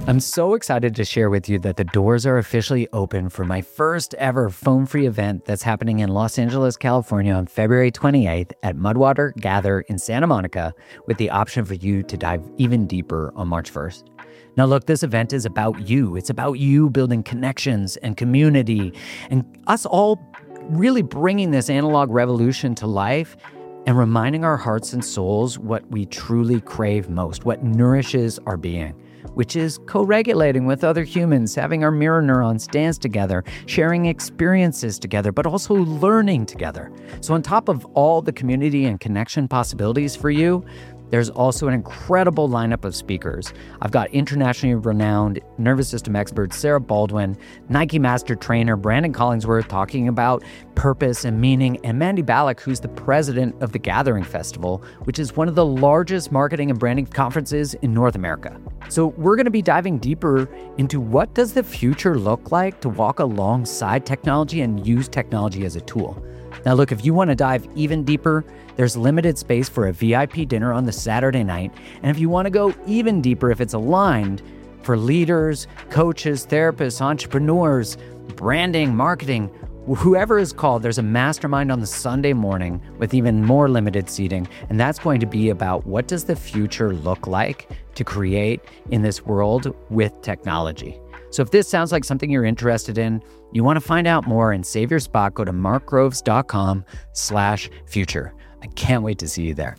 I'm so excited to share with you that the doors are officially open for my first ever phone-free event that's happening in Los Angeles, California on February 28th at Mudwater Gather in Santa Monica, with the option for you to dive even deeper on March 1st. Now look, this event is about you. It's about you building connections and community and us all really bringing this analog revolution to life and reminding our hearts and souls what we truly crave most, what nourishes our being, which is co-regulating with other humans, having our mirror neurons dance together, sharing experiences together, but also learning together. So on top of all the community and connection possibilities for you, there's also an incredible lineup of speakers. I've got internationally renowned nervous system expert Sarah Baldwin, Nike master trainer Brandon Collingsworth talking about purpose and meaning, and Mandy Ballack, who's the president of the Gathering Festival, which is one of the largest marketing and branding conferences in North America. So we're going to be diving deeper into what does the future look like to walk alongside technology and use technology as a tool. Now look, if you want to dive even deeper, there's limited space for a VIP dinner on the Saturday night. And if you want to go even deeper, if it's aligned for leaders, coaches, therapists, entrepreneurs, branding, marketing, whoever is called, there's a mastermind on the Sunday morning with even more limited seating. And that's going to be about what does the future look like to create in this world with technology. So if this sounds like something you're interested in, you want to find out more and save your spot, go to markgroves.com/future. I can't wait to see you there.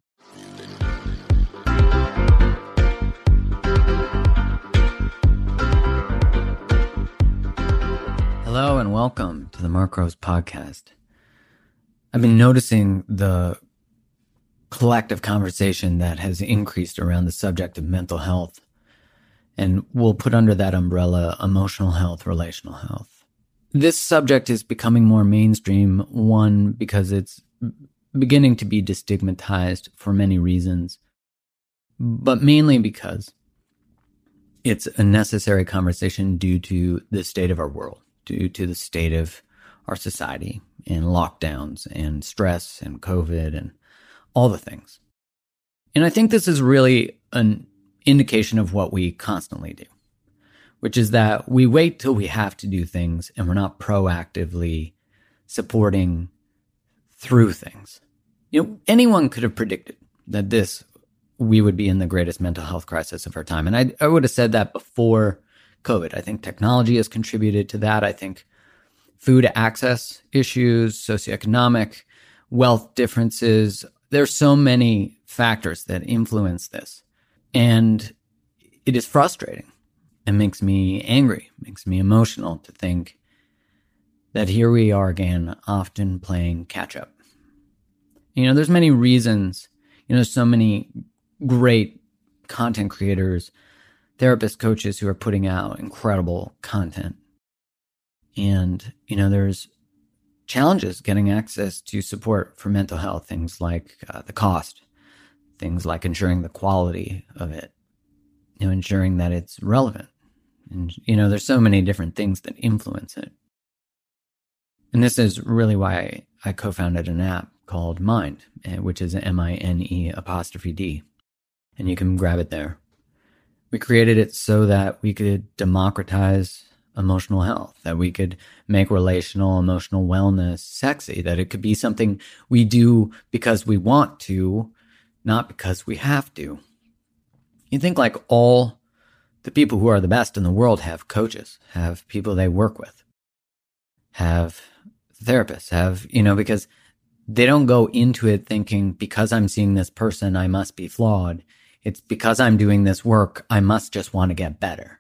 Hello and welcome to the Mark Groves podcast. I've been noticing the collective conversation that has increased around the subject of mental health. And we'll put under that umbrella emotional health, relational health. This subject is becoming more mainstream, one, because it's beginning to be destigmatized for many reasons, but mainly because it's a necessary conversation due to the state of our world, due to the state of our society and lockdowns and stress and COVID and all the things. And I think this is really an indication of what we constantly do, which is that we wait till we have to do things and we're not proactively supporting through things. You know, anyone could have predicted that we would be in the greatest mental health crisis of our time. And I would have said that before COVID. I think technology has contributed to that. I think food access issues, socioeconomic, wealth differences, there's so many factors that influence this. And it is frustrating. It makes me angry, makes me emotional to think that here we are again, often playing catch up. You know, there's many reasons, so many great content creators, therapists, coaches who are putting out incredible content. And, there's challenges getting access to support for mental health, things like the cost, things like ensuring the quality of it, ensuring that it's relevant. And, there's so many different things that influence it. And this is really why I co-founded an app called Mind, which is MINE''D. And you can grab it there. We created it so that we could democratize emotional health, that we could make relational, emotional wellness sexy, that it could be something we do because we want to, not because we have to. You think like all the people who are the best in the world have coaches, have people they work with, have therapists, because they don't go into it thinking, because I'm seeing this person, I must be flawed. It's because I'm doing this work, I must just want to get better.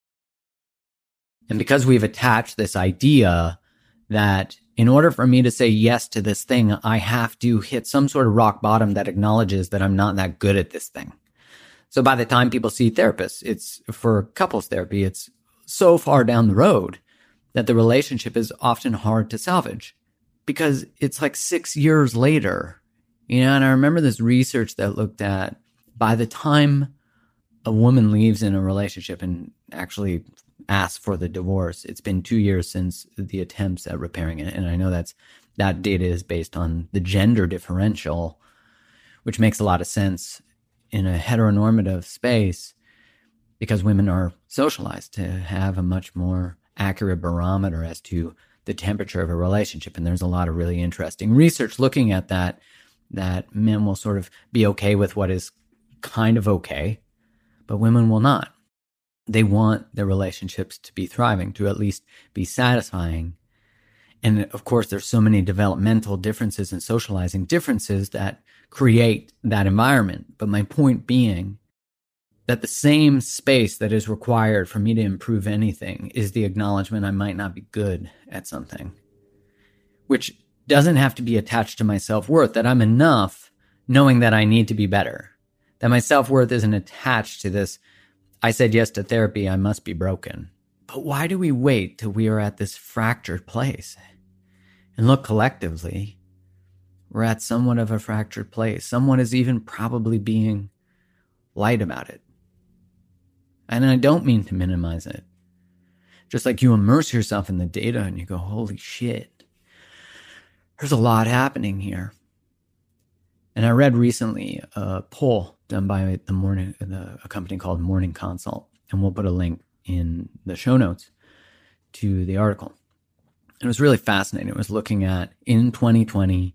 And because we've attached this idea that in order for me to say yes to this thing, I have to hit some sort of rock bottom that acknowledges that I'm not that good at this thing. So by the time people see therapists, it's for couples therapy, it's so far down the road that the relationship is often hard to salvage because it's like 6 years later, and I remember this research that looked at by the time a woman leaves in a relationship and actually asks for the divorce, it's been 2 years since the attempts at repairing it. And I know that data is based on the gender differential, which makes a lot of sense in a heteronormative space. because women are socialized to have a much more accurate barometer as to the temperature of a relationship. And there's a lot of really interesting research looking at that men will sort of be okay with what is kind of okay, but women will not. They want their relationships to be thriving, to at least be satisfying. And of course, there's so many developmental differences and socializing differences that create that environment. But my point being that the same space that is required for me to improve anything is the acknowledgement I might not be good at something, which doesn't have to be attached to my self-worth, that I'm enough knowing that I need to be better, that my self-worth isn't attached to this, I said yes to therapy, I must be broken. But why do we wait till we are at this fractured place? And look, collectively, we're at somewhat of a fractured place. Someone is even probably being light about it. And I don't mean to minimize it. Just like you immerse yourself in the data and you go, holy shit, there's a lot happening here. And I read recently a poll done by a company called Morning Consult, and we'll put a link in the show notes to the article. And it was really fascinating. It was looking at, in 2020,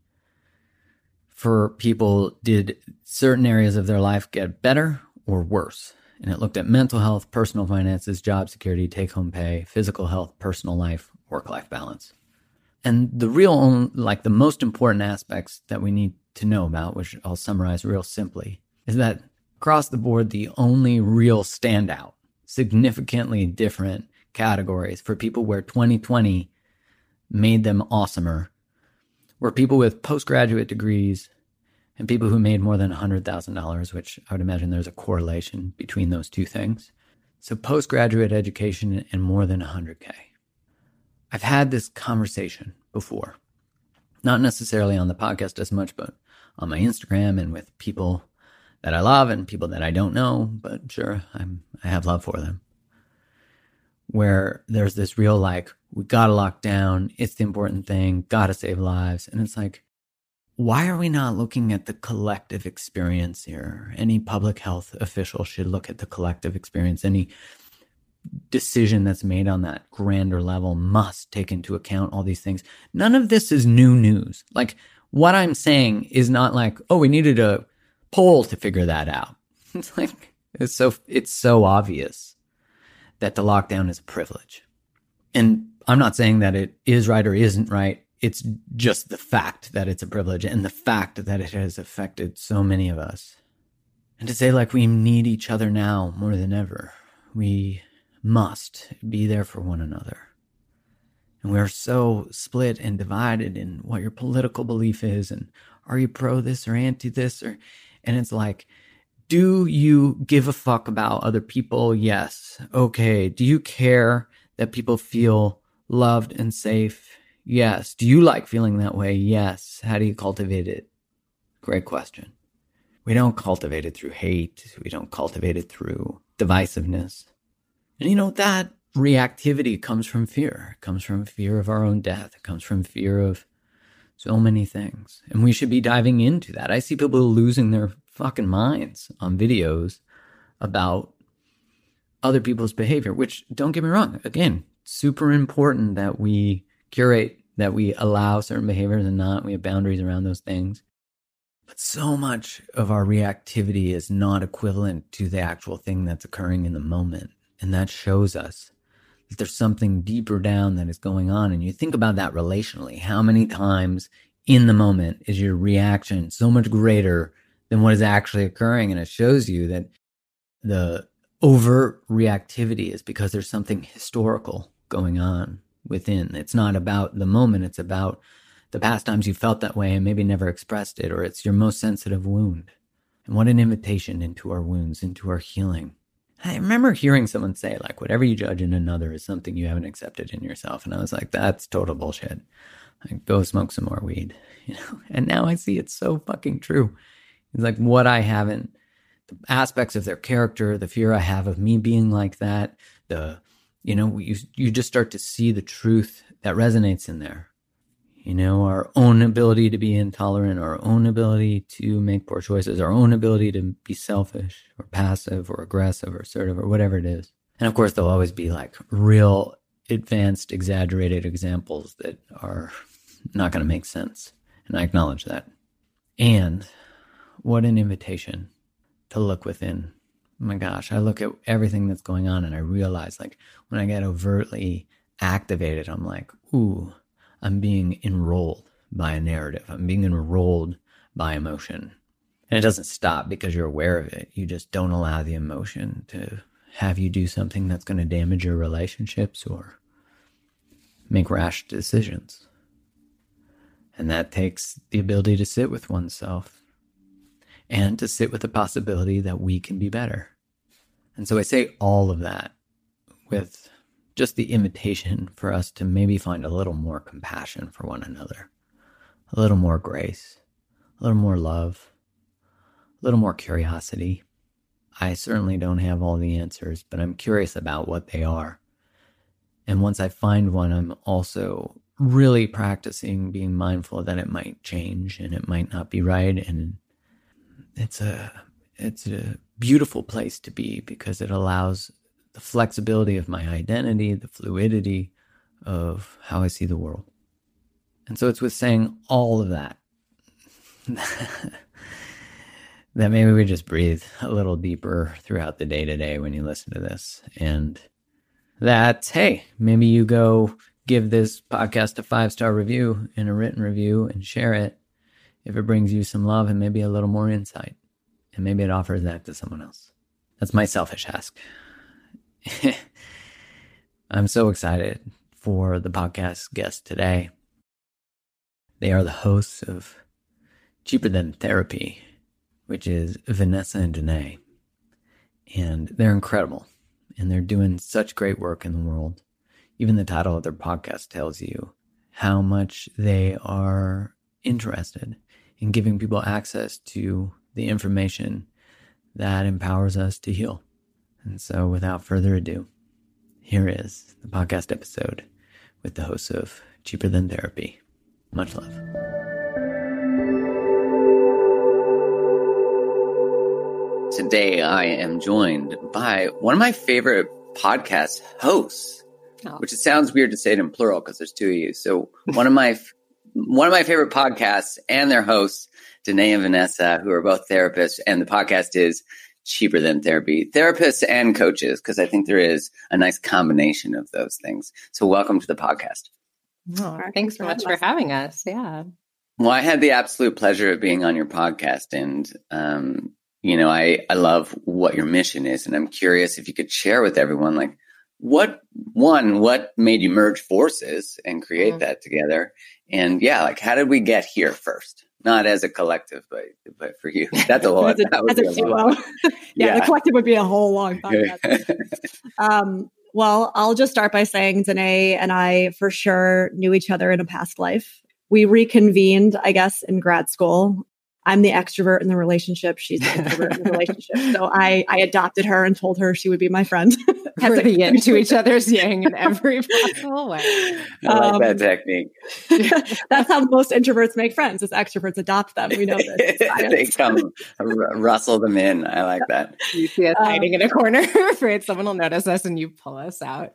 for people, did certain areas of their life get better or worse? And it looked at mental health, personal finances, job security, take-home pay, physical health, personal life, work-life balance. And the most important aspects that we need to know about, which I'll summarize real simply, is that across the board, the only real standout, significantly different categories for people where 2020 made them awesomer were people with postgraduate degrees and people who made more than $100,000, which I would imagine there's a correlation between those two things. So postgraduate education and more than 100K. I've had this conversation before, not necessarily on the podcast as much, but on my Instagram and with people that I love and people that I don't know, but sure, I have love for them. Where there's this real we gotta lock down, it's the important thing, gotta save lives. And it's like, why are we not looking at the collective experience here? Any public health official should look at the collective experience. Any decision that's made on that grander level must take into account all these things. None of this is new news. What I'm saying is not we needed a poll to figure that out. It's so obvious that the lockdown is a privilege. And I'm not saying that it is right or isn't right. It's just the fact that it's a privilege and the fact that it has affected so many of us. And to say we need each other now more than ever. We must be there for one another. And we're so split and divided in what your political belief is and are you pro this or anti this and it's do you give a fuck about other people? Yes. Okay. Do you care that people feel loved and safe? Yes. Do you like feeling that way? Yes. How do you cultivate it? Great question. We don't cultivate it through hate. We don't cultivate it through divisiveness. And that reactivity comes from fear. It comes from fear of our own death. It comes from fear of so many things. And we should be diving into that. I see people losing their fucking minds on videos about other people's behavior, which, don't get me wrong, again, super important that we curate, that we allow certain behaviors and not, we have boundaries around those things. But so much of our reactivity is not equivalent to the actual thing that's occurring in the moment. And that shows us that there's something deeper down that is going on. And you think about that relationally. How many times in the moment is your reaction so much greater than what is actually occurring? And it shows you that the overt reactivity is because there's something historical going on within. It's not about the moment. It's about the past times you felt that way and maybe never expressed it, or it's your most sensitive wound. And what an invitation into our wounds, into our healing. I remember hearing someone say, whatever you judge in another is something you haven't accepted in yourself. And I was like, that's total bullshit. Go smoke some more weed. And now I see it's so fucking true. It's what I haven't, the aspects of their character, the fear I have of me being like that, you just start to see the truth that resonates in there. our own ability to be intolerant, our own ability to make poor choices, our own ability to be selfish or passive or aggressive or assertive or whatever it is. And of course, there'll always be like real advanced, exaggerated examples that are not going to make sense. And I acknowledge that. And what an invitation to look within. Oh my gosh, I look at everything that's going on and I realize, like, when I get overtly activated, I'm like, ooh, I'm being enrolled by a narrative. I'm being enrolled by emotion. And it doesn't stop because you're aware of it. You just don't allow the emotion to have you do something that's going to damage your relationships or make rash decisions. And that takes the ability to sit with oneself and to sit with the possibility that we can be better. And so I say all of that with just the invitation for us to maybe find a little more compassion for one another, a little more grace, a little more love, a little more curiosity. I certainly don't have all the answers, but I'm curious about what they are. And once I find one, I'm also really practicing being mindful that it might change and it might not be right. And it's a beautiful place to be because it allows the flexibility of my identity, the fluidity of how I see the world. And so it's with saying all of that that maybe we just breathe a little deeper throughout the day to day when you listen to this. And that, hey, maybe you go give this podcast a 5-star review and a written review and share it if it brings you some love and maybe a little more insight. And maybe it offers that to someone else. That's my selfish ask. I'm so excited for the podcast guest today. They are the hosts of Cheaper Than Therapy, which is Vanessa and Danae. And they're incredible. And they're doing such great work in the world. Even the title of their podcast tells you how much they are interested in giving people access to the information that empowers us to heal. And so without further ado, here is the podcast episode with the hosts of Cheaper Than Therapy. Much love. Today I am joined by one of my favorite podcast hosts, which it sounds weird to say it in plural because there's two of you. So one of my favorite podcasts and their hosts, Danae and Vanessa, who are both therapists, and the podcast is Cheaper Than Therapy, therapists and coaches, because I think there is a nice combination of those things. So welcome to the podcast. Oh, thanks so much for having us. Yeah. Well, I had the absolute pleasure of being on your podcast, and I love what your mission is, and I'm curious if you could share with everyone, like, what made you merge forces and create that together, and how did we get here first? Not as a collective, but for you, that's a lot. as a duo. The collective would be a whole long podcast. Well, I'll just start by saying Danae and I for sure knew each other in a past life. We reconvened, I guess, in grad school. I'm the extrovert in the relationship. She's the introvert in the relationship. So I adopted her and told her she would be my friend. As a yin to each other's yang in every possible way. I like that technique. That's how most introverts make friends, is extroverts adopt them. We know this. They come rustle them in. I like that. You see us hiding in a corner, afraid someone will notice us and you pull us out.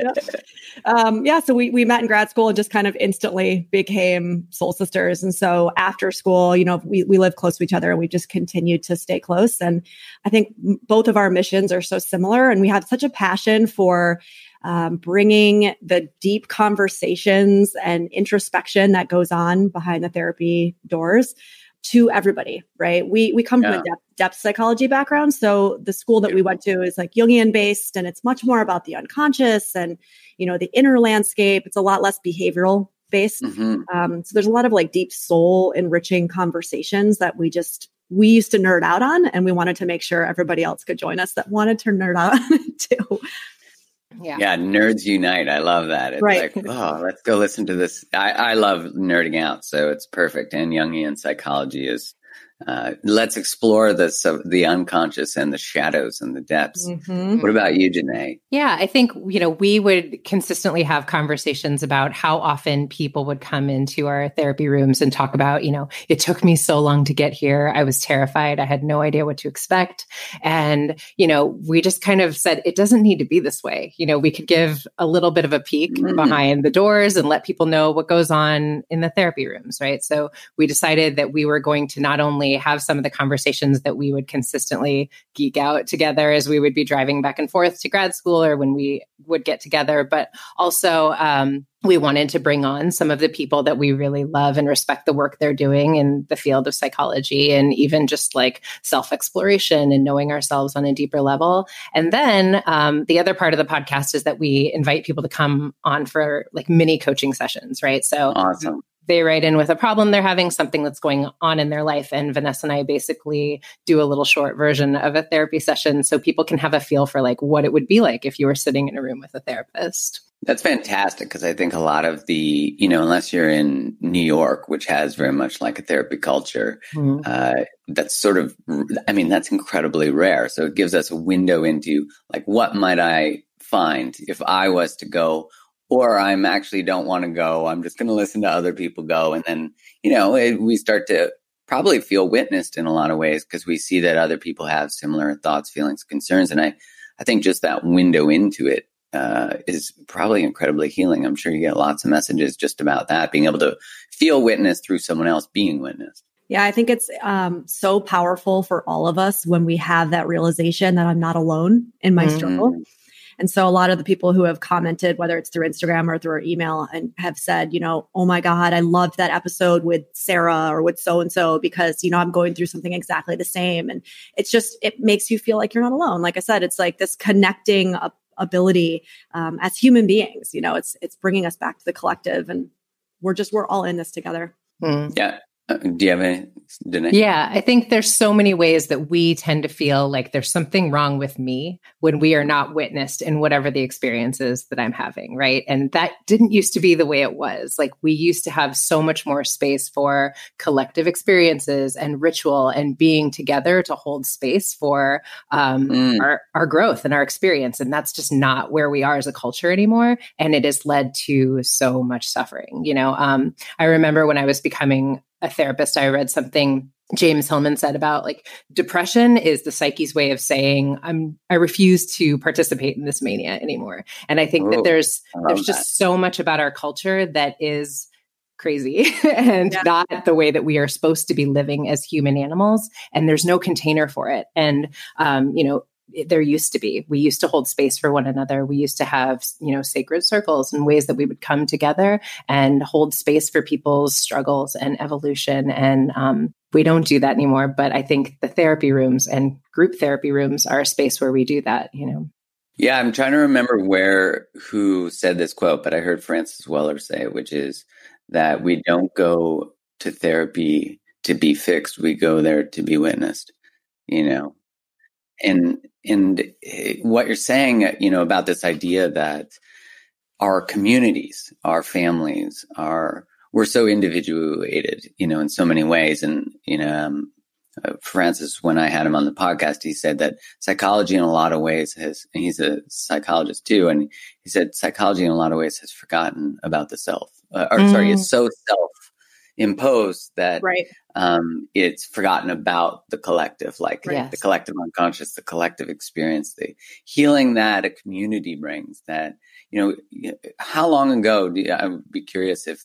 Yes. So we met in grad school and just kind of instantly became soul sisters. And so after school, we live close to each other and we just continued to stay close. And I think both of our missions are so similar, and we have such a passion for bringing the deep conversations and introspection that goes on behind the therapy doors to everybody, right? We come from a depth psychology background. So the school that we went to is like Jungian based, and it's much more about the unconscious and, the inner landscape. It's a lot less behavioral based. So there's a lot of like deep soul enriching conversations that we used to nerd out on, and we wanted to make sure everybody else could join us that wanted to nerd out on it too. Yeah, nerds unite. I love that. It's like, let's go listen to this. I love nerding out, so it's perfect. And Jungian psychology is let's explore the unconscious and the shadows and the depths. Mm-hmm. What about you, Janae? Yeah, I think, we would consistently have conversations about how often people would come into our therapy rooms and talk about, it took me so long to get here. I was terrified. I had no idea what to expect. And, we just kind of said, it doesn't need to be this way. We could give a little bit of a peek behind the doors and let people know what goes on in the therapy rooms, right? So we decided that we were going to not only have some of the conversations that we would consistently geek out together as we would be driving back and forth to grad school or when we would get together, but also we wanted to bring on some of the people that we really love and respect the work they're doing in the field of psychology and even just like self-exploration and knowing ourselves on a deeper level. And then the other part of the podcast is that we invite people to come on for like mini coaching sessions, right? So awesome. They write in with a problem they're having, something that's going on in their life. And Vanessa and I basically do a little short version of a therapy session so people can have a feel for like what it would be like if you were sitting in a room with a therapist. That's fantastic because I think a lot of the, unless you're in New York, which has very much like a therapy culture, that's that's incredibly rare. So it gives us a window into like, what might I find if I was to go, or I'm actually don't want to go. I'm just going to listen to other people go. And then, we start to probably feel witnessed in a lot of ways because we see that other people have similar thoughts, feelings, concerns. And I think just that window into it is probably incredibly healing. I'm sure you get lots of messages just about that, being able to feel witnessed through someone else being witnessed. Yeah, I think it's so powerful for all of us when we have that realization that I'm not alone in my struggle. And so a lot of the people who have commented, whether it's through Instagram or through our email, and have said, oh my God, I loved that episode with Sarah or with so-and-so because, I'm going through something exactly the same. And it's just, it makes you feel like you're not alone. Like I said, it's like this connecting ability as human beings, it's bringing us back to the collective and we're all in this together. Yeah. Do you have any, Danae? Yeah, I think there's so many ways that we tend to feel like there's something wrong with me when we are not witnessed in whatever the experience is that I'm having, right? And that didn't used to be the way it was. Like we used to have so much more space for collective experiences and ritual and being together to hold space for our growth and our experience. And that's just not where we are as a culture anymore. And it has led to so much suffering. I remember when I was becoming a therapist, I read something James Hillman said about like depression is the psyche's way of saying I refuse to participate in this mania anymore. And I think that there's just so much about our culture that is crazy and not the way that we are supposed to be living as human animals. And there's no container for it. And there used to be. We used to hold space for one another. We used to have, sacred circles and ways that we would come together and hold space for people's struggles and evolution. And we don't do that anymore. But I think the therapy rooms and group therapy rooms are a space where we do that, Yeah, I'm trying to remember who said this quote, but I heard Francis Weller say it, which is that we don't go to therapy to be fixed. We go there to be witnessed, And what you're saying, about this idea that our communities, our families we're so individuated, in so many ways. And, Francis, when I had him on the podcast, he said that psychology in a lot of ways he's a psychologist too. And he said psychology in a lot of ways has forgotten about the self, is so self-imposed that it's forgotten about the collective, the collective unconscious, the collective experience, the healing that a community brings. That, how long ago, I would be curious if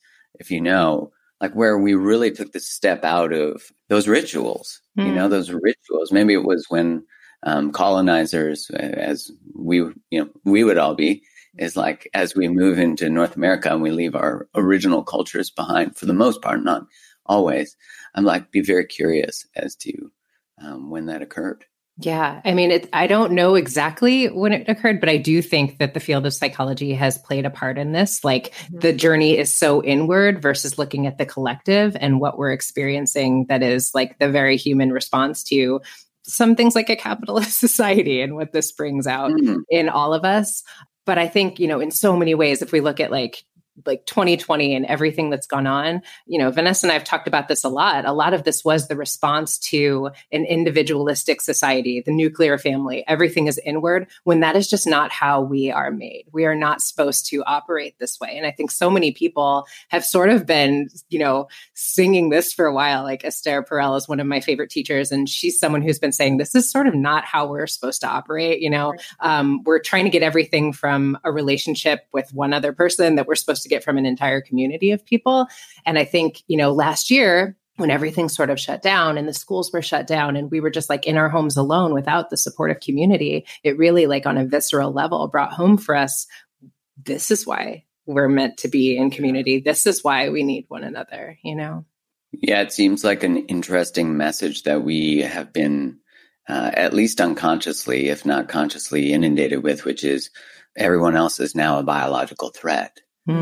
where we really took the step out of those rituals, those rituals. Maybe it was when colonizers, as we would all be, is like as we move into North America and we leave our original cultures behind for the most part, not always. I'm be very curious as to when that occurred. Yeah. I mean, I don't know exactly when it occurred, but I do think that the field of psychology has played a part in this. The journey is so inward versus looking at the collective and what we're experiencing that is the very human response to some things like a capitalist society and what this brings out in all of us. But I think, in so many ways, if we look at like 2020 and everything that's gone on, Vanessa and I have talked about this a lot. A lot of this was the response to an individualistic society, the nuclear family. Everything is inward, when that is just not how we are made. We are not supposed to operate this way. And I think so many people have sort of been, singing this for a while. Like Esther Perel is one of my favorite teachers, and she's someone who's been saying this is sort of not how we're supposed to operate. We're trying to get everything from a relationship with one other person that we're supposed to get from an entire community of people. And I think, last year, when everything sort of shut down and the schools were shut down and we were just like in our homes alone without the supportive community, it really, like on a visceral level, brought home for us, this is why we're meant to be in community. This is why we need one another, Yeah, it seems like an interesting message that we have been at least unconsciously, if not consciously, inundated with, which is everyone else is now a biological threat.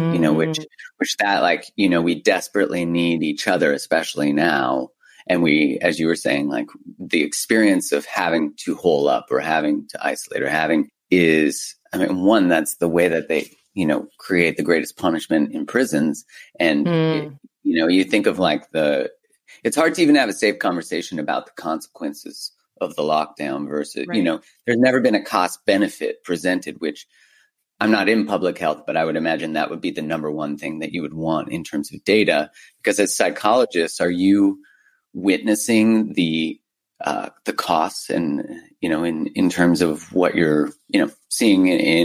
Which that, like, we desperately need each other, especially now. And we, as you were saying, like the experience of having to hole up or having to isolate or having is, one, that's the way that they, create the greatest punishment in prisons. And, you think of like it's hard to even have a safe conversation about the consequences of the lockdown versus, right. There's never been a cost benefit presented, which I'm not in public health, but I would imagine that would be the number one thing that you would want in terms of data. Because as psychologists, are you witnessing the costs and, in terms of what you're, seeing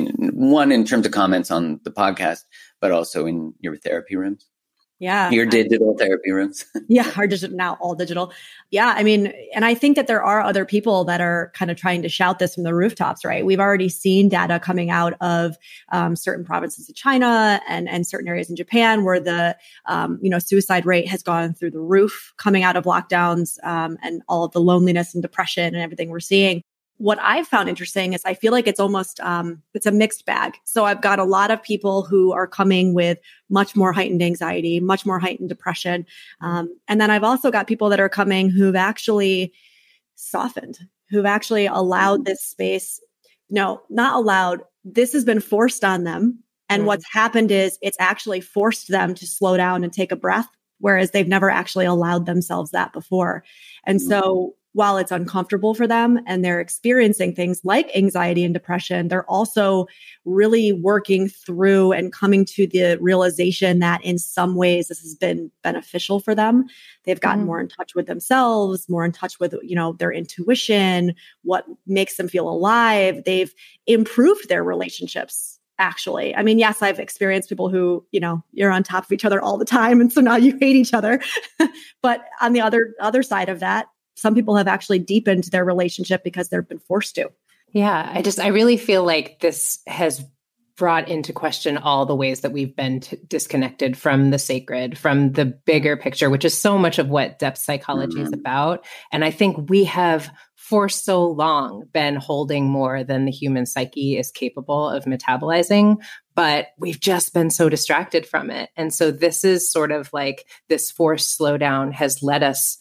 in terms of comments on the podcast, but also in your therapy rooms? Yeah. Your digital therapy rooms. Yeah. Our digital, now all digital. Yeah. And I think that there are other people that are kind of trying to shout this from the rooftops, right? We've already seen data coming out of certain provinces of China and certain areas in Japan where the, suicide rate has gone through the roof coming out of lockdowns and all of the loneliness and depression and everything we're seeing. What I've found interesting is I feel like it's almost, it's a mixed bag. So I've got a lot of people who are coming with much more heightened anxiety, much more heightened depression. And then I've also got people that are coming who've actually softened, who've actually allowed this space. No, not allowed. This has been forced on them. And what's happened is it's actually forced them to slow down and take a breath, whereas they've never actually allowed themselves that before. And so while it's uncomfortable for them and they're experiencing things like anxiety and depression, they're also really working through and coming to the realization that in some ways this has been beneficial for them. They've gotten more in touch with themselves, more in touch with, their intuition, what makes them feel alive. They've improved their relationships. Actually, yes, I've experienced people who, you're on top of each other all the time. And so now you hate each other. But on the other side of that, some people have actually deepened their relationship because they've been forced to. Yeah, I really feel like this has brought into question all the ways that we've been disconnected from the sacred, from the bigger picture, which is so much of what depth psychology is about. And I think we have for so long been holding more than the human psyche is capable of metabolizing, but we've just been so distracted from it. And so this is sort of like this forced slowdown has let us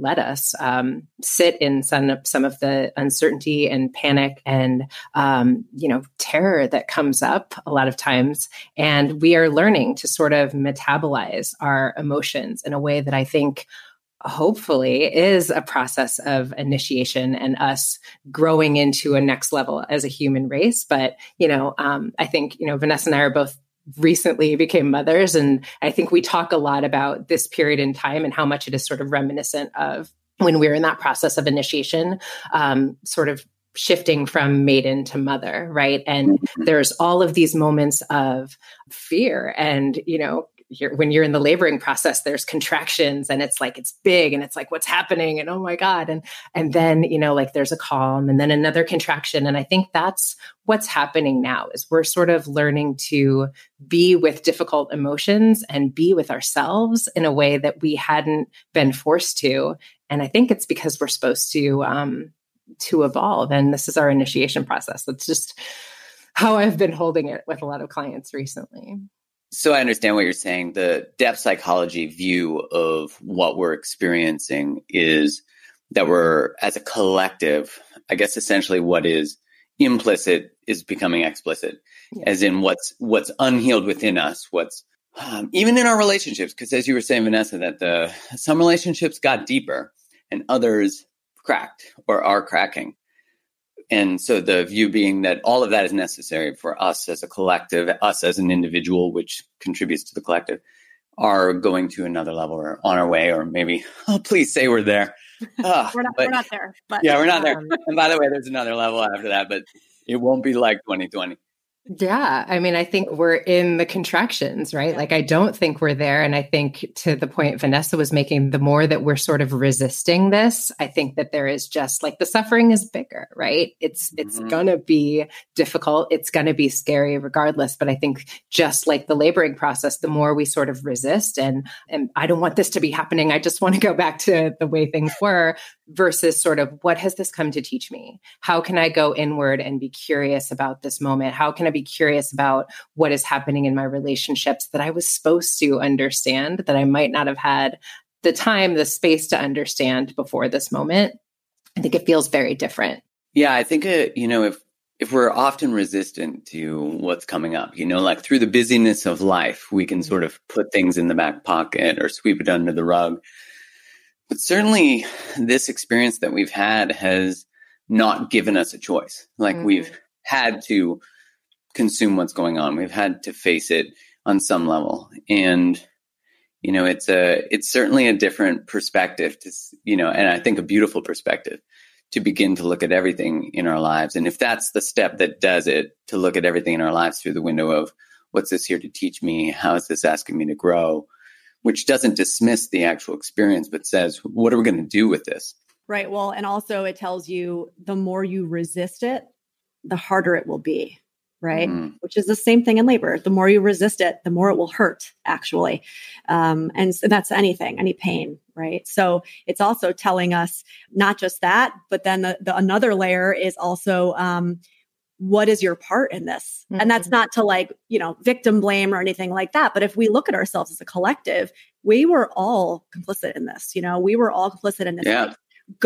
sit in some of the uncertainty and panic and, terror that comes up a lot of times. And we are learning to sort of metabolize our emotions in a way that I think hopefully is a process of initiation and us growing into a next level as a human race. But, I think, Vanessa and I are both recently became mothers. And I think we talk a lot about this period in time and how much it is sort of reminiscent of when we're in that process of initiation, sort of shifting from maiden to mother, right? And there's all of these moments of fear and, when you're in the laboring process, there's contractions and it's like, it's big and it's like, what's happening? And oh my God. And then, there's a calm and then another contraction. And I think that's what's happening now is we're sort of learning to be with difficult emotions and be with ourselves in a way that we hadn't been forced to. And I think it's because we're supposed to evolve. And this is our initiation process. That's just how I've been holding it with a lot of clients recently. So I understand what you're saying. The depth psychology view of what we're experiencing is that we're, as a collective, I guess essentially what is implicit is becoming explicit, as in what's unhealed within us, what's even in our relationships, because as you were saying, Vanessa, that some relationships got deeper and others cracked or are cracking. And so the view being that all of that is necessary for us as a collective, us as an individual, which contributes to the collective, are going to another level or on our way, or maybe, oh, please say we're there. We're not there. But yeah, we're not there. And by the way, there's another level after that, but it won't be like 2020. Yeah. I mean, I think we're in the contractions, right? Like, I don't think we're there. And I think, to the point Vanessa was making, the more that we're sort of resisting this, I think that there is just like the suffering is bigger, right? It's going to be difficult. It's going to be scary regardless. But I think just like the laboring process, the more we sort of resist and I don't want this to be happening. I just want to go back to the way things were, versus sort of, what has this come to teach me? How can I go inward and be curious about this moment? How can I be curious about what is happening in my relationships that I was supposed to understand, that I might not have had the time, the space to understand before this moment? I think it feels very different. Yeah, I think, if we're often resistant to what's coming up, like through the busyness of life, we can sort of put things in the back pocket or sweep it under the rug. But certainly this experience that we've had has not given us a choice. Like we've had to consume what's going on. We've had to face it on some level. And, it's certainly a different perspective to, and I think a beautiful perspective to begin to look at everything in our lives. And if that's the step that does it, to look at everything in our lives through the window of, what's this here to teach me? How is this asking me to grow? Which doesn't dismiss the actual experience, but says, what are we going to do with this? Right. Well, and also it tells you the more you resist it, the harder it will be. Right. Which is the same thing in labor. The more you resist it, the more it will hurt, actually. And so that's anything, any pain. Right. So it's also telling us not just that, but then the another layer is also, what is your part in this? And that's not to victim blame or anything like that. But if we look at ourselves as a collective, we were all complicit in this. We were all complicit in this. Yeah. Like,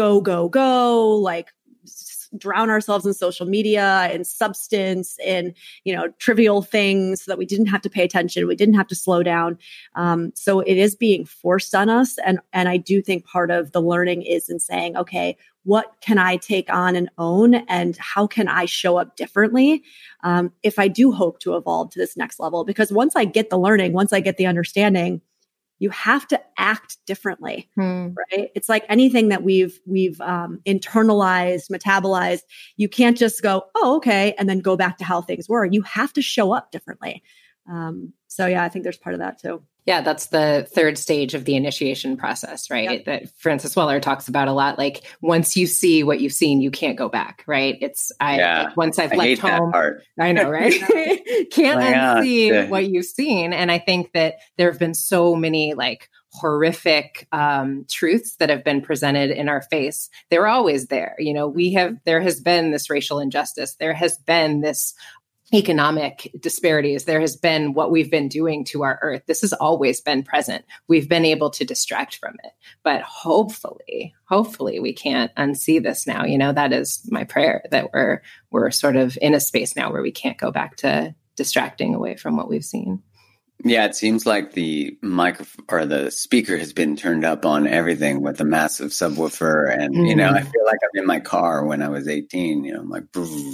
go, drown ourselves in social media and substance and, trivial things so that we didn't have to pay attention. We didn't have to slow down. So it is being forced on us. And I do think part of the learning is in saying, okay, what can I take on and own, and how can I show up differently if I do hope to evolve to this next level? Because once I get the learning, once I get the understanding, you have to act differently, right? It's like anything that we've internalized, metabolized. You can't just go, oh, okay, and then go back to how things were. You have to show up differently. So yeah, I think there's part of that too. Yeah, that's the third stage of the initiation process, right? Yep. That Francis Weller talks about a lot. Like, once you see what you've seen, you can't go back, right? Once I've left home, I know, right? Can't unsee what you've seen. And I think that there have been so many horrific truths that have been presented in our face. They were always there. There has been this racial injustice. There has been this economic disparities. There has been what we've been doing to our earth. This has always been present. We've been able to distract from it, but hopefully we can't unsee this now. That is my prayer, that we're sort of in a space now where we can't go back to distracting away from what we've seen. Yeah, it seems like the microphone or the speaker has been turned up on everything with a massive subwoofer. And, I feel like I'm in my car when I was 18, I'm like,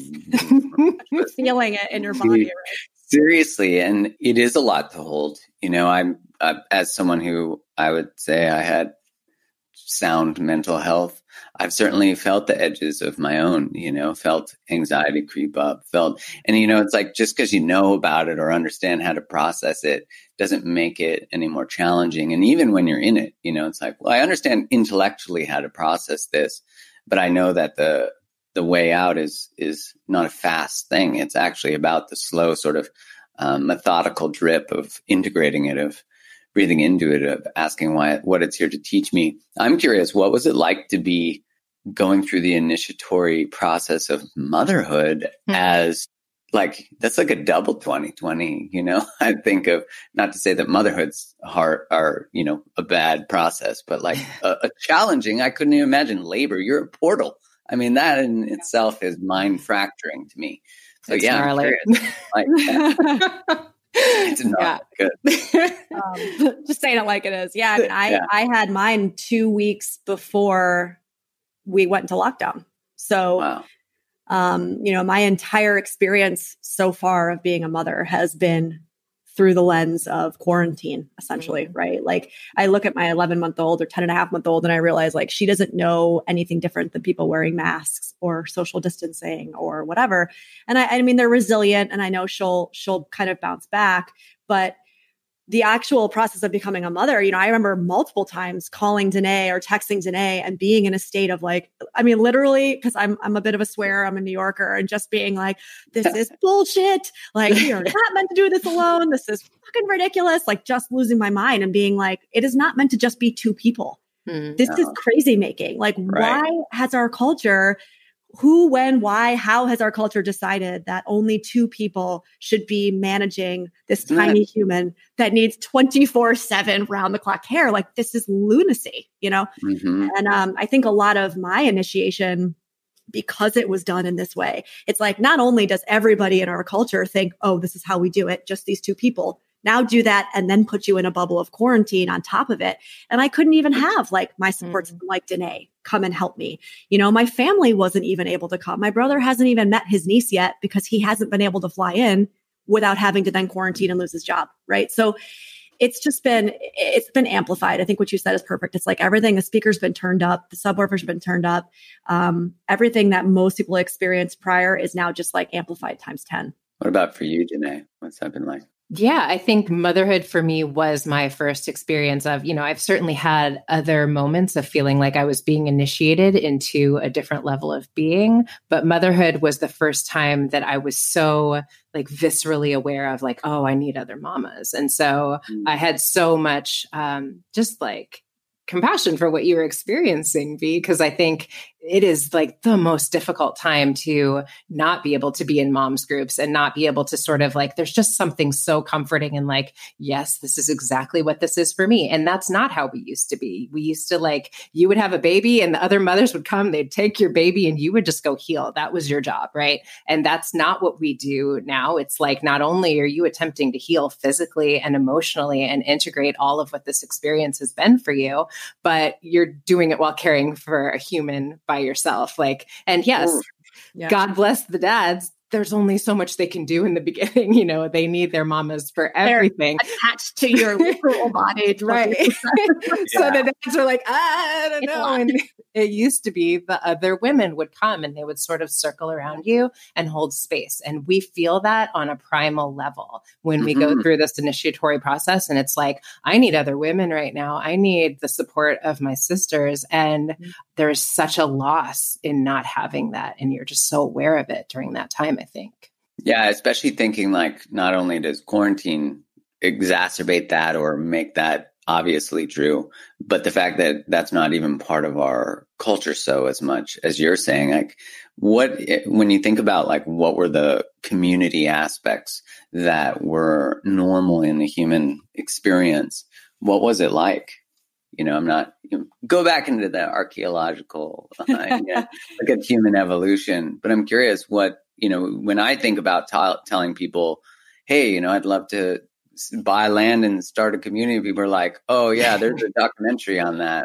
you're feeling it in your body, right? Seriously. And it is a lot to hold. I'm as someone who I would say I had sound mental health, I've certainly felt the edges of my own, felt anxiety creep up, and it's like, just because you know about it or understand how to process it doesn't make it any more challenging. And even when you're in it, it's like, well, I understand intellectually how to process this, but I know that the way out is not a fast thing. It's actually about the slow sort of methodical drip of integrating it, of breathing into it, of asking what it's here to teach me. I'm curious, what was it like to be going through the initiatory process of motherhood as that's like a double 2020, I think of, not to say that motherhood's are a bad process, but a challenging, I couldn't even imagine labor. You're a portal. I mean, that in itself is mind fracturing to me. So it's yeah, gnarly. It's not good. Just saying it like it is. Yeah. I had mine 2 weeks before we went into lockdown. So, wow. My entire experience so far of being a mother has been through the lens of quarantine, essentially, right? Like I look at my 11-month-old or 10.5-month-old and I realize like she doesn't know anything different than people wearing masks or social distancing or whatever. And I mean, they're resilient and I know she'll kind of bounce back, but the actual process of becoming a mother, I remember multiple times calling Danae or texting Danae and being in a state of like, I mean, literally, because I'm a bit of a swearer, I'm a New Yorker, and just being like, this is bullshit. Like, we are not meant to do this alone. This is fucking ridiculous. Like, just losing my mind and being like, it is not meant to just be two people. This is crazy making. Like, why has our culture, who, when, why, how has our culture decided that only two people should be managing this tiny human that needs 24/7 round the clock care? Like, this is lunacy, And I think a lot of my initiation, because it was done in this way, it's like, not only does everybody in our culture think, oh, this is how we do it, just these two people, now do that and then put you in a bubble of quarantine on top of it. And I couldn't even have like my support system like Danae come and help me. My family wasn't even able to come. My brother hasn't even met his niece yet because he hasn't been able to fly in without having to then quarantine and lose his job. Right. So it's been amplified. I think what you said is perfect. It's like everything, the speaker's been turned up, the subwoofers have been turned up. Everything that most people experienced prior is now just like amplified times 10. What about for you, Danae? What's that been like? Yeah, I think motherhood for me was my first experience of, I've certainly had other moments of feeling like I was being initiated into a different level of being, but motherhood was the first time that I was so like viscerally aware of like, oh, I need other mamas. And so I had so much just like compassion for what you were experiencing, V, because I think it is like the most difficult time to not be able to be in moms groups and not be able to sort of like, there's just something so comforting and like, yes, this is exactly what this is for me. And that's not how we used to be. We used to like, you would have a baby and the other mothers would come, they'd take your baby and you would just go heal. That was your job, right? And that's not what we do now. It's like, not only are you attempting to heal physically and emotionally and integrate all of what this experience has been for you, but you're doing it while caring for a human by yourself. Like, and yes, God bless the dads. There's only so much they can do in the beginning. They need their mamas for everything. They're attached to your literal body. Right. So the dads are like, I don't know. And it used to be the other women would come and they would sort of circle around you and hold space. And we feel that on a primal level when we go through this initiatory process. And it's like, I need other women right now. I need the support of my sisters. And there's such a loss in not having that. And you're just so aware of it during that time, I think. Yeah, especially thinking like not only does quarantine exacerbate that or make that obviously true, but the fact that that's not even part of our culture so as much as you're saying, like when you think about like what were the community aspects that were normal in the human experience, what was it like? I'm not go back into the archaeological look at human evolution, but I'm curious what, when I think about telling people, hey, I'd love to buy land and start a community, people are like, oh yeah, there's a documentary on that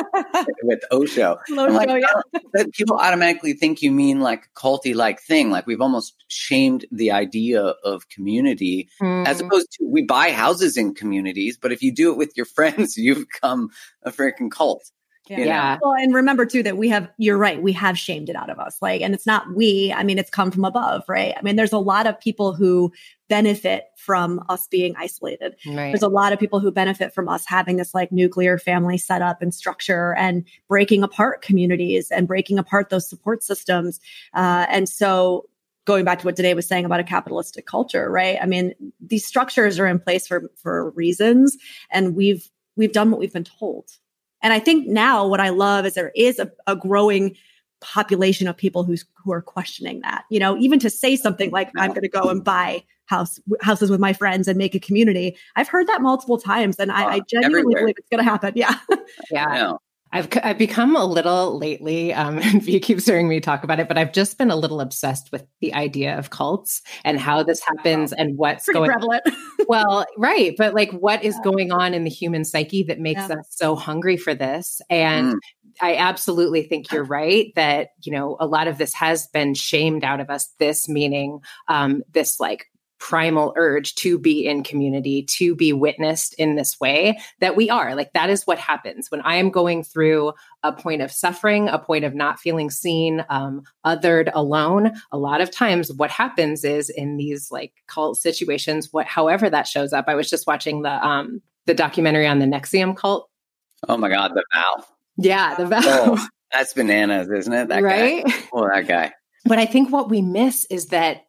with Osho. I'm like, oh, people automatically think you mean like a culty like thing. Like we've almost shamed the idea of community as opposed to we buy houses in communities, but if you do it with your friends, you become a freaking cult. Yeah. Well, and remember too that you're right. We have shamed it out of us. Like, and it's not it's come from above, right? I mean, there's a lot of people who benefit from us being isolated. Right. There's a lot of people who benefit from us having this like nuclear family setup and structure and breaking apart communities and breaking apart those support systems. And so going back to what Danae was saying about a capitalistic culture, right? I mean, these structures are in place for reasons, and we've done what we've been told. And I think now what I love is there is a growing population of people who are questioning that, even to say something like, I'm going to go and buy houses with my friends and make a community. I've heard that multiple times and I genuinely believe it's going to happen. Yeah. Yeah. I've become a little lately, and V keeps hearing me talk about it, but I've just been a little obsessed with the idea of cults and how this happens and what's Pretty going prevalent. Well, right. But like what is going on in the human psyche that makes us so hungry for this? And I absolutely think you're right that, a lot of this has been shamed out of us, this meaning this like primal urge to be in community, to be witnessed in this way that we are. Like that is what happens when I am going through a point of suffering, a point of not feeling seen, othered, alone. A lot of times what happens is in these like cult situations, however that shows up. I was just watching the documentary on the NXIVM cult. Oh my God, the Vow. Yeah, the Vow. Oh, that's bananas, isn't it? That right? guy. Oh, that guy. But I think what we miss is that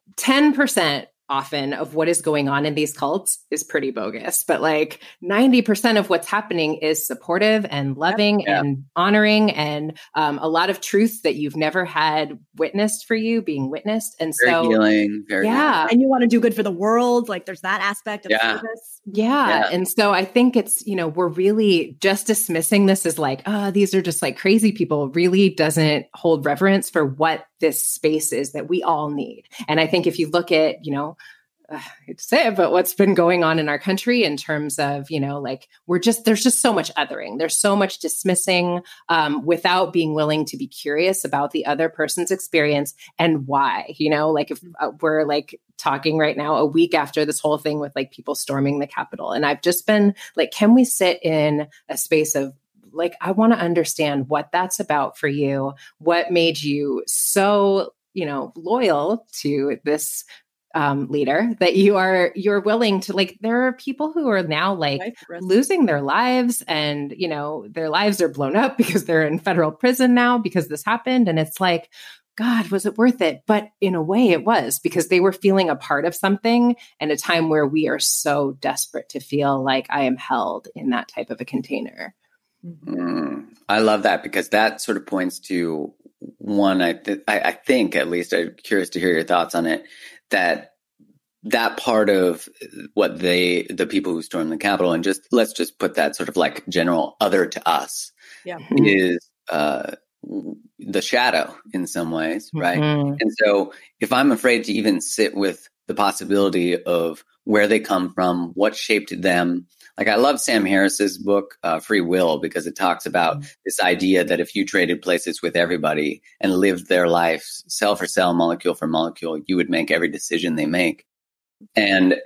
10% often of what is going on in these cults is pretty bogus, but like 90% of what's happening is supportive and loving and honoring and a lot of truths that you've never had witnessed for you being witnessed. And very so healing, very healing. And you want to do good for the world. Like there's that aspect of service. Yeah. And so I think it's, we're really just dismissing this as like, these are just like crazy people, really doesn't hold reverence for what this space is that we all need. And I think if you look at, I hate to say it, but what's been going on in our country in terms of, like there's just so much othering. There's so much dismissing without being willing to be curious about the other person's experience and why, like if we're like talking right now, a week after this whole thing with like people storming the Capitol. And I've just been like, can we sit in a space of like, I want to understand what that's about for you. What made you so, loyal to this leader that you're willing to like, there are people who are now like losing their lives and, their lives are blown up because they're in federal prison now because this happened. And it's like, God, was it worth it? But in a way it was because they were feeling a part of something in a time where we are so desperate to feel like I am held in that type of a container. I love that because that sort of points to one, I think, at least I'm curious to hear your thoughts on it, that part of what the people who stormed the Capitol and let's just put that sort of like general other to us is the shadow in some ways, right? And so if I'm afraid to even sit with the possibility of where they come from, what shaped them, like I love Sam Harris's book, Free Will, because it talks about this idea that if you traded places with everybody and lived their life cell for cell, molecule for molecule, you would make every decision they make. And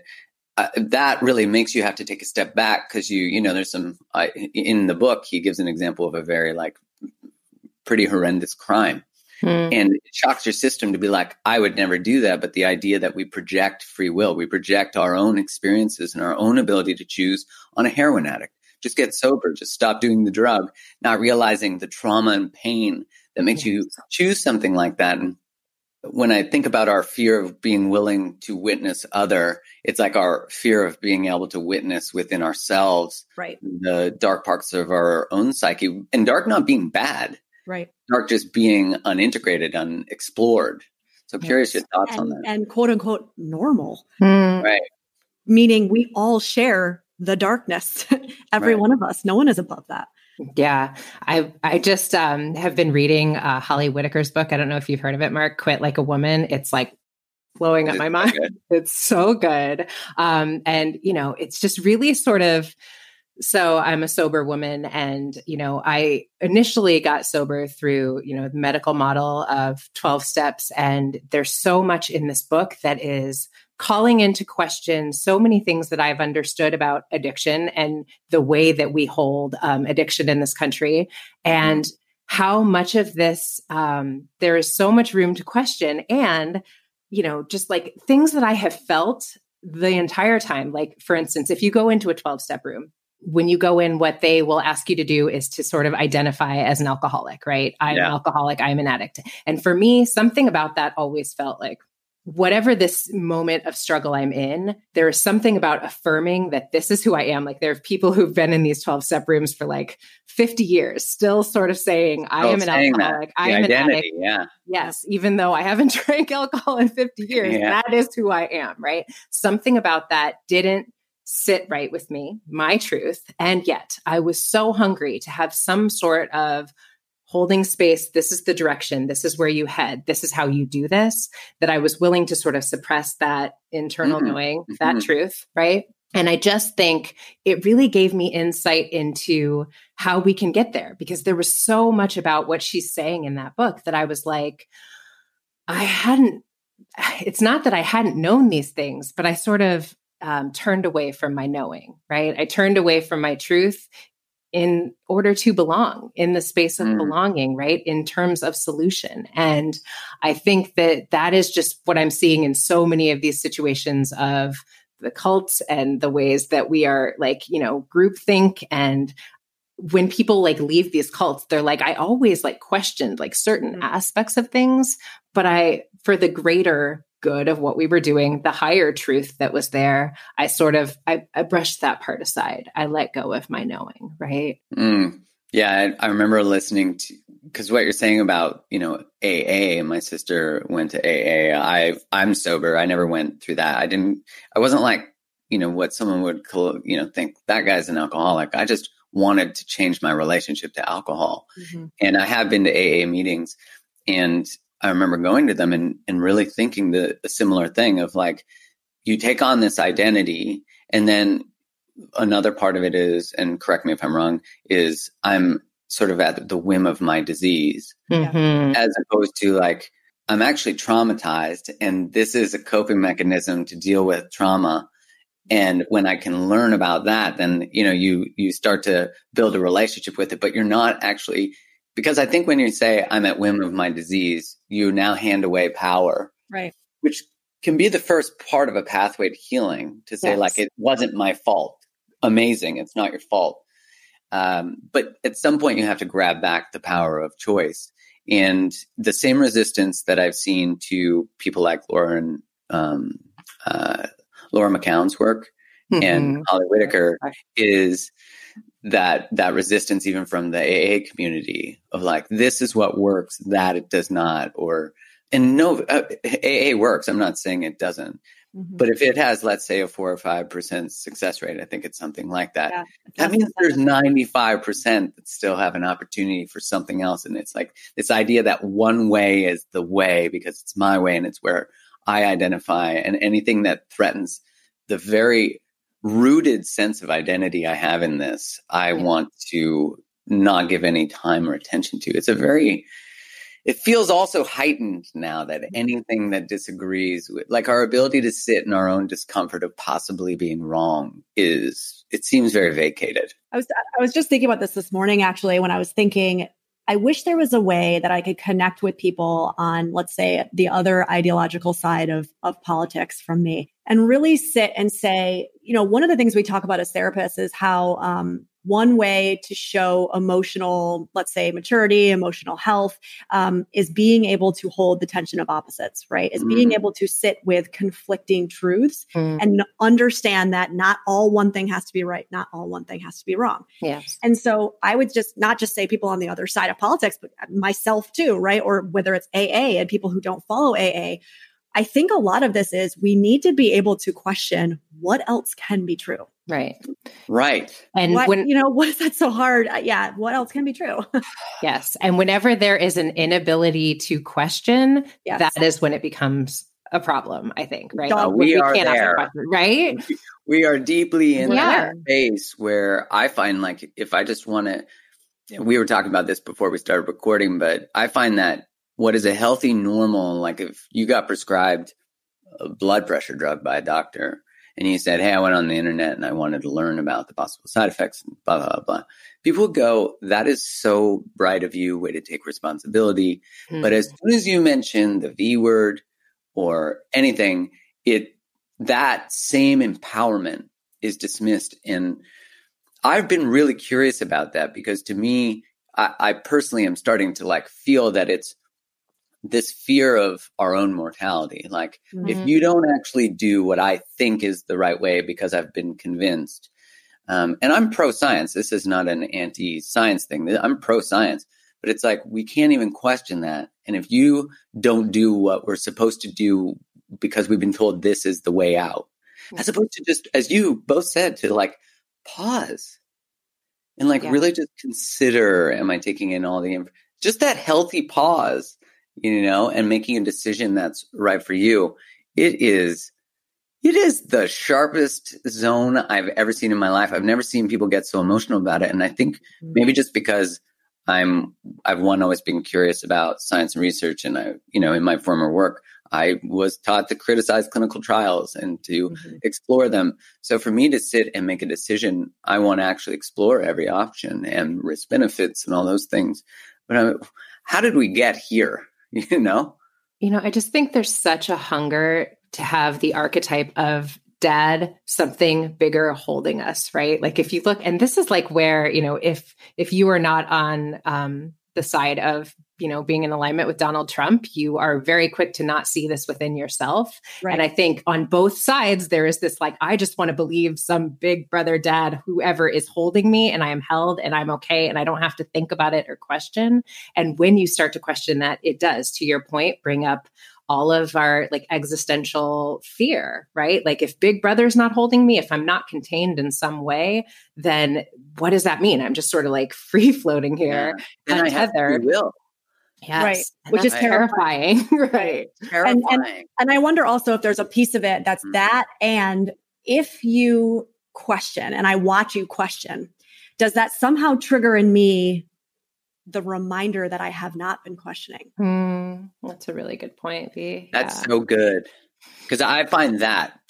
that really makes you have to take a step back because there's some, in the book, he gives an example of a very like pretty horrendous crime. And it shocks your system to be like, I would never do that. But the idea that we project free will, we project our own experiences and our own ability to choose on a heroin addict. Just get sober, just stop doing the drug, not realizing the trauma and pain that makes you choose something like that. And when I think about our fear of being willing to witness other, it's like our fear of being able to witness within ourselves, the dark parts of our own psyche, and dark not being bad. Right. Dark just being unintegrated, unexplored. So curious your thoughts on that. And quote unquote normal. Right. Meaning we all share the darkness. Every one of us. No one is above that. Yeah. I just have been reading Holly Whitaker's book. I don't know if you've heard of it, Mark, Quit Like a Woman. It's like blowing up my mind. It's so good. And, it's just really sort of, so I'm a sober woman and, I initially got sober through, the medical model of 12 steps. And there's so much in this book that is calling into question so many things that I've understood about addiction and the way that we hold addiction in this country and how much of this, there is so much room to question and, just like things that I have felt the entire time. Like, for instance, if you go into a 12-step room, when you go in, what they will ask you to do is to sort of identify as an alcoholic, right? I'm an alcoholic, I'm an addict. And for me, something about that always felt like, whatever this moment of struggle I'm in, there is something about affirming that this is who I am. Like there are people who've been in these 12-step rooms for like 50 years, still sort of saying, I am an alcoholic, I am an addict. Yeah. Yes, even though I haven't drank alcohol in 50 years, that is who I am, right? Something about that didn't sit right with me, my truth. And yet I was so hungry to have some sort of holding space. This is the direction. This is where you head. This is how you do this, that I was willing to sort of suppress that internal knowing, that truth. Right. And I just think it really gave me insight into how we can get there, because there was so much about what she's saying in that book that I was like, it's not that I hadn't known these things, but I sort of turned away from my knowing, right? I turned away from my truth in order to belong in the space of belonging, right? In terms of solution. And I think that is just what I'm seeing in so many of these situations of the cults and the ways that we are like, groupthink. And when people like leave these cults, they're like, I always like questioned like certain aspects of things, but for the greater good of what we were doing, the higher truth that was there, I brushed that part aside. I let go of my knowing, right? Yeah, I remember listening to, because what you're saying about, AA, my sister went to AA. I'm sober. I never went through that. I wasn't like, what someone would call, think that guy's an alcoholic. I just wanted to change my relationship to alcohol. And I have been to AA meetings, and I remember going to them and really thinking the similar thing of like, you take on this identity, and then another part of it is, and correct me if I'm wrong, is I'm sort of at the whim of my disease, as opposed to like, I'm actually traumatized, and this is a coping mechanism to deal with trauma. And when I can learn about that, then, you start to build a relationship with it, but you're not actually, because I think when you say I'm at whim of my disease, you now hand away power, right? Which can be the first part of a pathway to healing, to say like, it wasn't my fault. Amazing. It's not your fault. But at some point you have to grab back the power of choice. And the same resistance that I've seen to people like Laura McCown's work and Holly Whitaker is that resistance even from the AA community of like, this is what works, that it does not, AA works. I'm not saying it doesn't. But if it has, let's say, a 4 or 5% success rate, I think it's something like that. Yeah, that means there's 95% that still have an opportunity for something else. And it's like this idea that one way is the way because it's my way and it's where I identify. And anything that threatens the very rooted sense of identity I have in this, I want to not give any time or attention to. It feels also heightened now that anything that disagrees with, like our ability to sit in our own discomfort of possibly being wrong it seems very vacated. I was just thinking about this morning, actually, when I was thinking, I wish there was a way that I could connect with people on, let's say, the other ideological side of politics from me and really sit and say, one of the things we talk about as therapists is how, one way to show emotional, let's say, maturity, emotional health, is being able to hold the tension of opposites, right? Is being able to sit with conflicting truths and understand that not all one thing has to be right, not all one thing has to be wrong. Yes. And so I would not just say people on the other side of politics, but myself too, right? Or whether it's AA and people who don't follow AA. I think a lot of this is we need to be able to question what else can be true. Right. And what is that so hard? What else can be true? Yes. And whenever there is an inability to question, that is when it becomes a problem, I think, right? We are there. Question, right? We are deeply in that space where I find like, if I just want to, we were talking about this before we started recording, but I find that what is a healthy, normal, like if you got prescribed a blood pressure drug by a doctor and you said, hey, I went on the internet and I wanted to learn about the possible side effects and blah, blah, blah. People would go, that is so bright of you, way to take responsibility. But as soon as you mention the V word or anything, that same empowerment is dismissed. And I've been really curious about that because to me, I personally am starting to like feel that it's this fear of our own mortality. Like if you don't actually do what I think is the right way because I've been convinced, and I'm pro-science. This is not an anti-science thing. I'm pro-science, but it's like, we can't even question that. And if you don't do what we're supposed to do because we've been told this is the way out, as opposed to just, as you both said, to like pause and like really just consider, am I taking in all the just that healthy pause, and making a decision that's right for you. It is the sharpest zone I've ever seen in my life. I've never seen people get so emotional about it. And I think maybe just because I've always been curious about science and research. And in my former work, I was taught to criticize clinical trials and to explore them. So for me to sit and make a decision, I want to actually explore every option and risk benefits and all those things. But how did we get here? I just think there's such a hunger to have the archetype of dad, something bigger holding us, right? Like if you look, and this is like where, if you are not on the side of, being in alignment with Donald Trump, you are very quick to not see this within yourself. Right. And I think on both sides, there is this like, I just want to believe some big brother, dad, whoever is holding me and I am held and I'm okay. And I don't have to think about it or question. And when you start to question that, it does, to your point, bring up all of our like existential fear, right? Like if big brother's not holding me, if I'm not contained in some way, then what does that mean? I'm just sort of like free floating here, untethered. Yes. Right. Which is terrifying. Right. Terrifying. And I wonder also if there's a piece of it that's that. And if you question and I watch you question, does that somehow trigger in me the reminder that I have not been questioning? That's a really good point, V. That's so good. Because I find that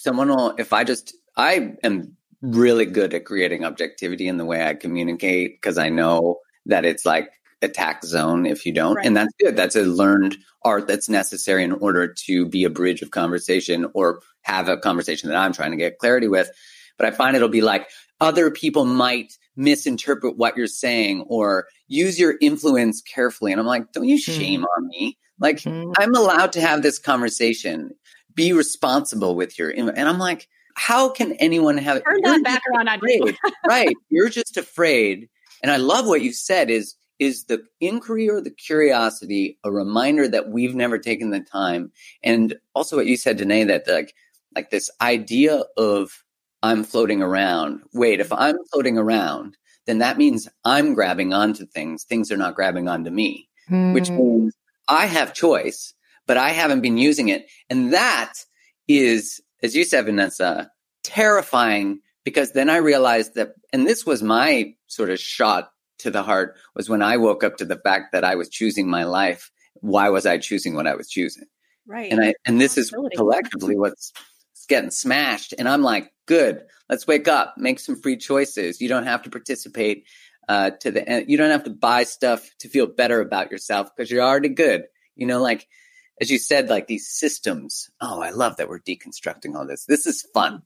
I am really good at creating objectivity in the way I communicate, because I know that it's like attack zone if you don't. Right. And that's good. That's a learned art that's necessary in order to be a bridge of conversation or have a conversation that I'm trying to get clarity with. But I find it'll be like other people might misinterpret what you're saying or use your influence carefully. And I'm like, don't you shame on me. Like I'm allowed to have this conversation, be responsible with your, and I'm like, how can anyone have turn that back around on you? Right. You're just afraid. And I love what you said is the inquiry or the curiosity a reminder that we've never taken the time? And also what you said, Danae, that like this idea of I'm floating around. Wait, if I'm floating around, then that means I'm grabbing onto things. Things are not grabbing onto me, which means I have choice, but I haven't been using it. And that is, as you said, Vanessa, terrifying, because then I realized that, and this was my sort of shot to the heart, was when I woke up to the fact that I was choosing my life. Why was I choosing what I was choosing? Right. And this is collectively what's getting smashed. And I'm like, good, let's wake up, make some free choices. You don't have to participate to the end. You don't have to buy stuff to feel better about yourself because you're already good. Like, as you said, like these systems. Oh, I love that we're deconstructing all this. This is fun.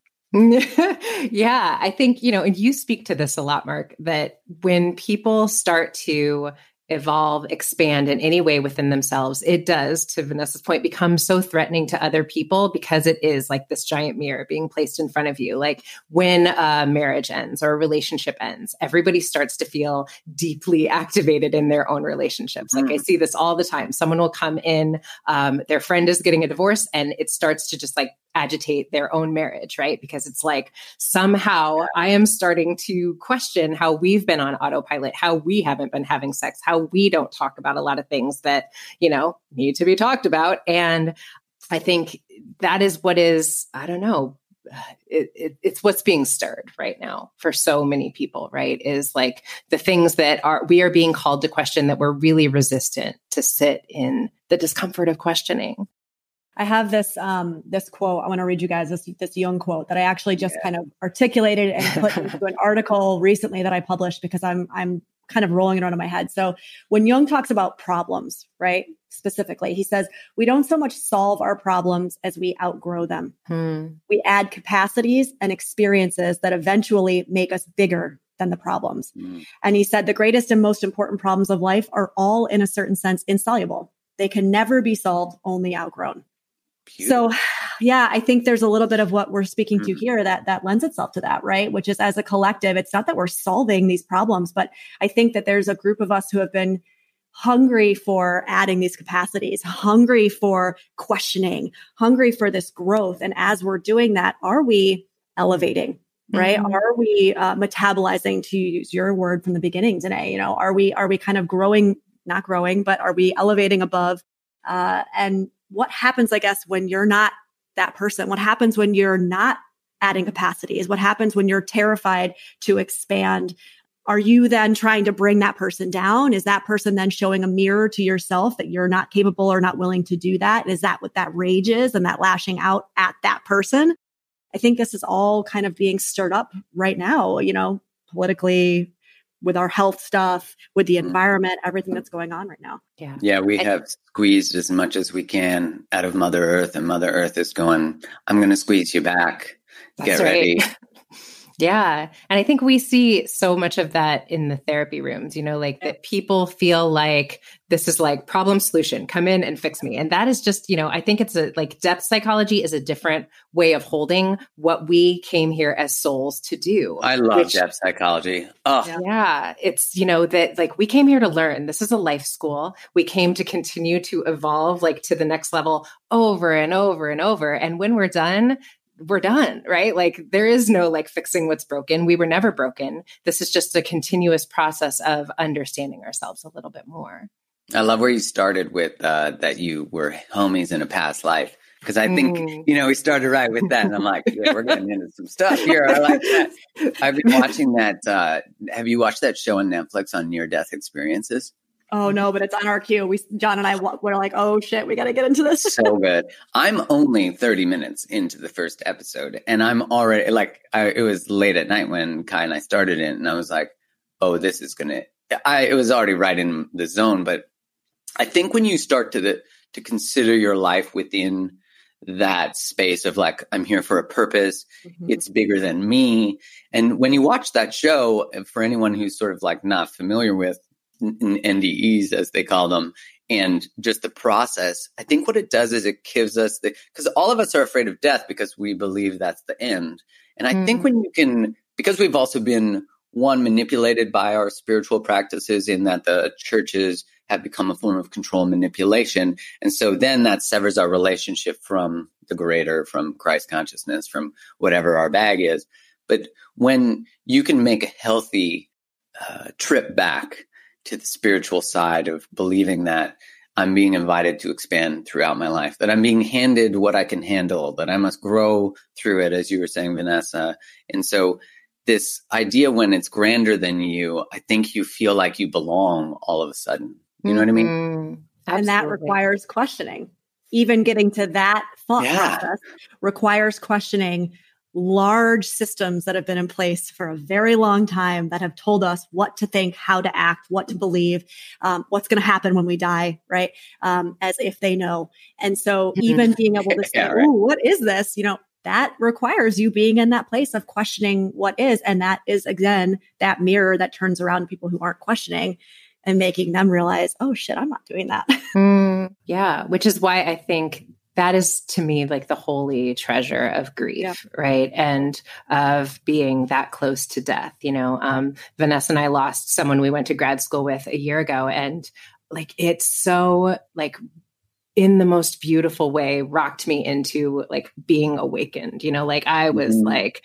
Yeah, I think, and you speak to this a lot, Mark, that when people start to evolve, expand in any way within themselves, it does, to Vanessa's point, become so threatening to other people because it is like this giant mirror being placed in front of you. Like when a marriage ends or a relationship ends, everybody starts to feel deeply activated in their own relationships. Like I see this all the time. Someone will come in, their friend is getting a divorce, and it starts to just like agitate their own marriage, right? Because it's like somehow I am starting to question how we've been on autopilot, how we haven't been having sex, how we don't talk about a lot of things that, need to be talked about. And I think that is what is, I don't know, it's what's being stirred right now for so many people, right? Is like the things that we are being called to question that we're really resistant to sit in the discomfort of questioning. I have this quote. I want to read you guys this Jung quote that I actually just kind of articulated and put into an article recently that I published because I'm kind of rolling it around in my head. So when Jung talks about problems, right, specifically, he says, we don't so much solve our problems as we outgrow them. We add capacities and experiences that eventually make us bigger than the problems. And he said, the greatest and most important problems of life are all, in a certain sense, insoluble. They can never be solved, only outgrown. Beautiful. So, yeah, I think there's a little bit of what we're speaking to here that lends itself to that, right? Which is, as a collective, it's not that we're solving these problems, but I think that there's a group of us who have been hungry for adding these capacities, hungry for questioning, hungry for this growth. And as we're doing that, are we elevating? Right? Mm-hmm. Are we metabolizing, to use your word from the beginning today? Are we kind of growing, not growing, but are we elevating above? And what happens, I guess, when you're not that person? What happens when you're not adding capacities? What happens when you're terrified to expand? Are you then trying to bring that person down? Is that person then showing a mirror to yourself that you're not capable or not willing to do that? Is that what that rage is, and that lashing out at that person? I think this is all kind of being stirred up right now, politically, with our health stuff, with the environment, everything that's going on right now. Yeah, we have squeezed as much as we can out of Mother Earth, and Mother Earth is going, I'm going to squeeze you back. Get ready. Yeah. And I think we see so much of that in the therapy rooms, that people feel like this is like problem solution, come in and fix me. And that is just, I think it's depth psychology is a different way of holding what we came here as souls to do. I love depth psychology. Oh, yeah. It's, that we came here to learn. This is a life school. We came to continue to evolve to the next level over and over and over. And when we're done, right? There is no fixing what's broken. We were never broken. This is just a continuous process of understanding ourselves a little bit more. I love where you started with that you were homies in a past life. Because I think, we started right with that. And I'm like, yeah, we're getting into some stuff here. I like that. I've been watching that. Have you watched that show on Netflix on near-death experiences? Oh, no, but it's on our queue. John and I were like, oh, shit, we got to get into this. So good. I'm only 30 minutes into the first episode, and I'm already it was late at night when Kai and I started it, and I was like, oh, this is going to, it was already right in the zone. But I think when you start to consider your life within that space of I'm here for a purpose, it's bigger than me. And when you watch that show, for anyone who's sort of not familiar with NDEs, as they call them, and just the process, I think what it does is it gives us because all of us are afraid of death because we believe that's the end. And I think when you can, because we've also been manipulated by our spiritual practices in that the churches have become a form of control and manipulation. And so then that severs our relationship from the greater, from Christ consciousness, from whatever our bag is. But when you can make a healthy trip back to the spiritual side of believing that I'm being invited to expand throughout my life, that I'm being handed what I can handle, that I must grow through it, as you were saying, Vanessa. And so this idea, when it's grander than you, I think you feel like you belong all of a sudden. You know what I mean? And that requires questioning. Even getting to that thought process requires questioning large systems that have been in place for a very long time that have told us what to think, how to act, what to believe, what's going to happen when we die, right? As if they know. And so even being able to say, oh, what is this? That requires you being in that place of questioning what is. And that is, again, that mirror that turns around people who aren't questioning and making them realize, oh shit, I'm not doing that. Yeah. Which is why I think that is, to me, the holy treasure of grief, right? And of being that close to death. Vanessa and I lost someone we went to grad school with a year ago. And it's so in the most beautiful way, rocked me into being awakened. I was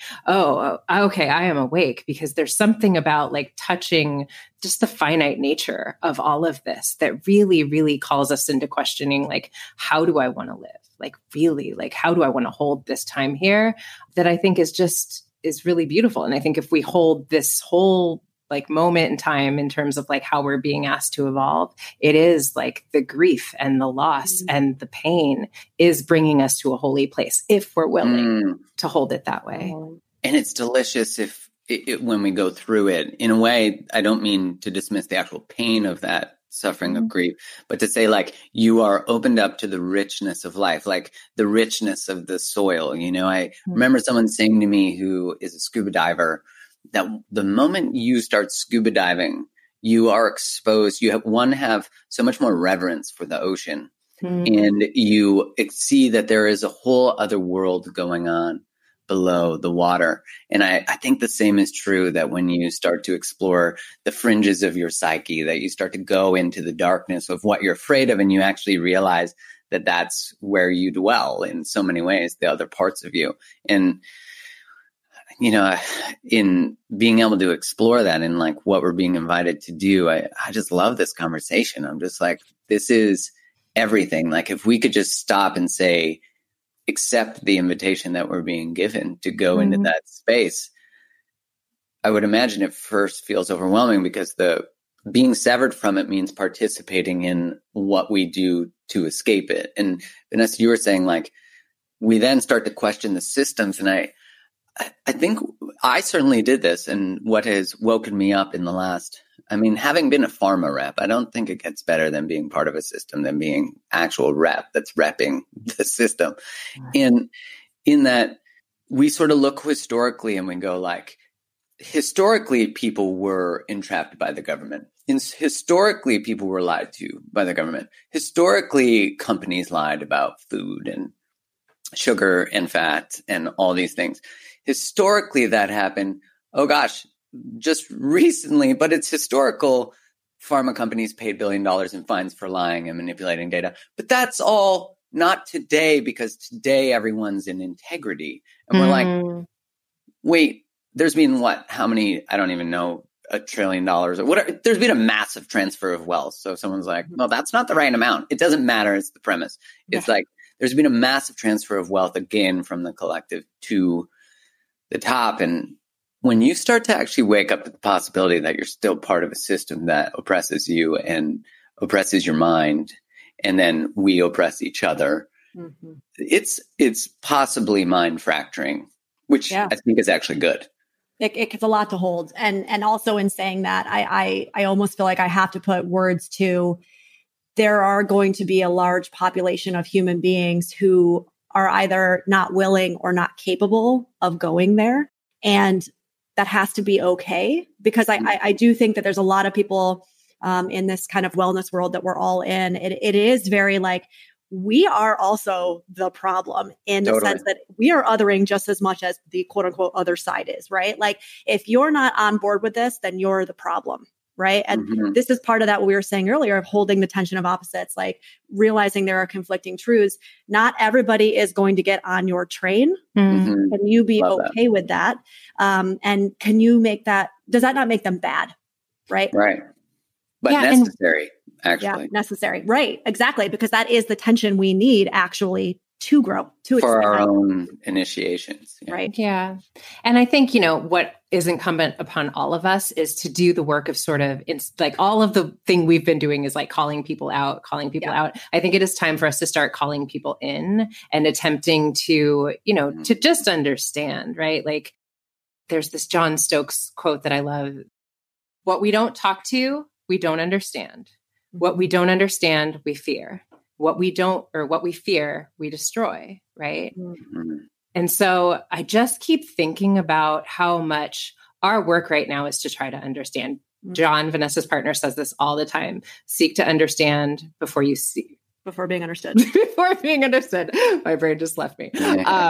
oh, okay, I am awake, because there's something about touching just the finite nature of all of this that really, really calls us into questioning, how do I want to live? Really, how do I want to hold this time here? That I think is really beautiful. And I think if we hold this whole moment in time in terms of how we're being asked to evolve, it is the grief and the loss and the pain is bringing us to a holy place if we're willing to hold it that way. And it's delicious when we go through it. In a way, I don't mean to dismiss the actual pain of that suffering of grief, but to say you are opened up to the richness of life, the richness of the soil. I remember someone saying to me, who is a scuba diver, that the moment you start scuba diving, you are exposed. You have so much more reverence for the ocean, and you see that there is a whole other world going on below the water. And I think the same is true, that when you start to explore the fringes of your psyche, that you start to go into the darkness of what you're afraid of, and you actually realize that that's where you dwell in so many ways, the other parts of you. And, you know, in being able to explore that and like what we're being invited to do, I just love this conversation. I'm just like, this is everything. Like, if we could just stop and say, accept the invitation that we're being given to go into that space, I would imagine it first feels overwhelming, because the being severed from it means participating in what we do to escape it. And Vanessa, you were saying, like, we then start to question the systems. And I think I certainly did this. And what has woken me up in the last, having been a pharma rep, I don't think it gets better than being part of a system than being actual rep that's repping the system. And in that, we sort of look historically and we go like, historically, people were entrapped by the government. Historically, people were lied to by the government. Historically, companies lied about food and sugar and fat and all these things. Historically, that happened. Oh gosh, just recently, but it's historical. Pharma companies paid $1 billion in fines for lying and manipulating data. But that's all not today, because today everyone's in integrity. And we're like, wait, there's been what? How many? I don't even know. $1 trillion or whatever. There's been a massive transfer of wealth. So if someone's like, well, that's not the right amount. It doesn't matter. It's the premise. It's like, there's been a massive transfer of wealth again from the collective to the top. And when you start to actually wake up to the possibility that you're still part of a system that oppresses you and oppresses your mind, and then we oppress each other, it's possibly mind fracturing, which I think is actually good. It's a lot to hold. And also in saying that, I almost feel like I have to put words to, there are going to be a large population of human beings who are either not willing or not capable of going there. And that has to be okay, because I do think that there's a lot of people in this kind of wellness world that we're all in. It is very like, we are also the problem in the sense that we are othering just as much as the quote unquote other side is, right? Like, if you're not on board with this, then you're the problem, right? And this is part of that, what we were saying earlier, of holding the tension of opposites, like realizing there are conflicting truths. Not everybody is going to get on your train. Can you be okay with that? And can you make that, does that not make them bad? Right. Right. But necessary, actually. Yeah, necessary. Right. Exactly. Because that is the tension we need actually to grow, to for our own initiations. Yeah. Right. Yeah. And I think, what is incumbent upon all of us is to do the work of sort of, it's like all of the thing we've been doing is like calling people out. I think it is time for us to start calling people in and attempting to, to just understand, right? Like, there's this John Stokes quote that I love. What we don't talk to, we don't understand. What we don't understand, we fear. What we fear, we destroy, right? And so I just keep thinking about how much our work right now is to try to understand. John, Vanessa's partner, says this all the time. Seek to understand before you see. Before being understood. Before being understood. My brain just left me.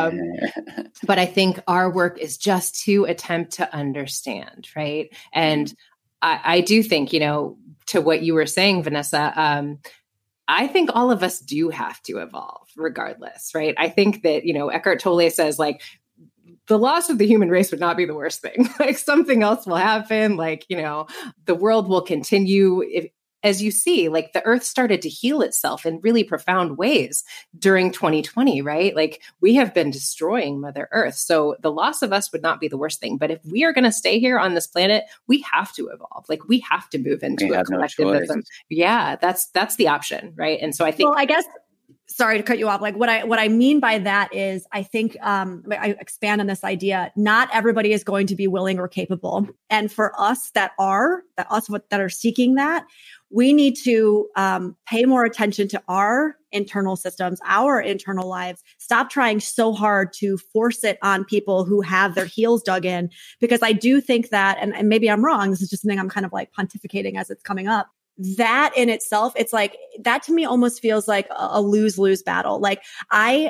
But I think our work is just to attempt to understand, right? And I do think, to what you were saying, Vanessa, I think all of us do have to evolve regardless, right? I think that, Eckhart Tolle says, like, the loss of the human race would not be the worst thing. Like, something else will happen. Like, the world will continue. As you see, like, the earth started to heal itself in really profound ways during 2020, right? Like, we have been destroying Mother Earth. So the loss of us would not be the worst thing. But if we are going to stay here on this planet, we have to evolve. Like, we have to move into a collectivism. That's the option, right? And so I think, well, I guess, sorry to cut you off. Like, what I mean by that is, I think I expand on this idea. Not everybody is going to be willing or capable, and for us that are seeking that, we need to pay more attention to our internal systems, our internal lives. Stop trying so hard to force it on people who have their heels dug in, because I do think that, and maybe I'm wrong, this is just something I'm kind of like pontificating as it's coming up. That in itself, it's like, that to me almost feels like a lose-lose battle. Like, I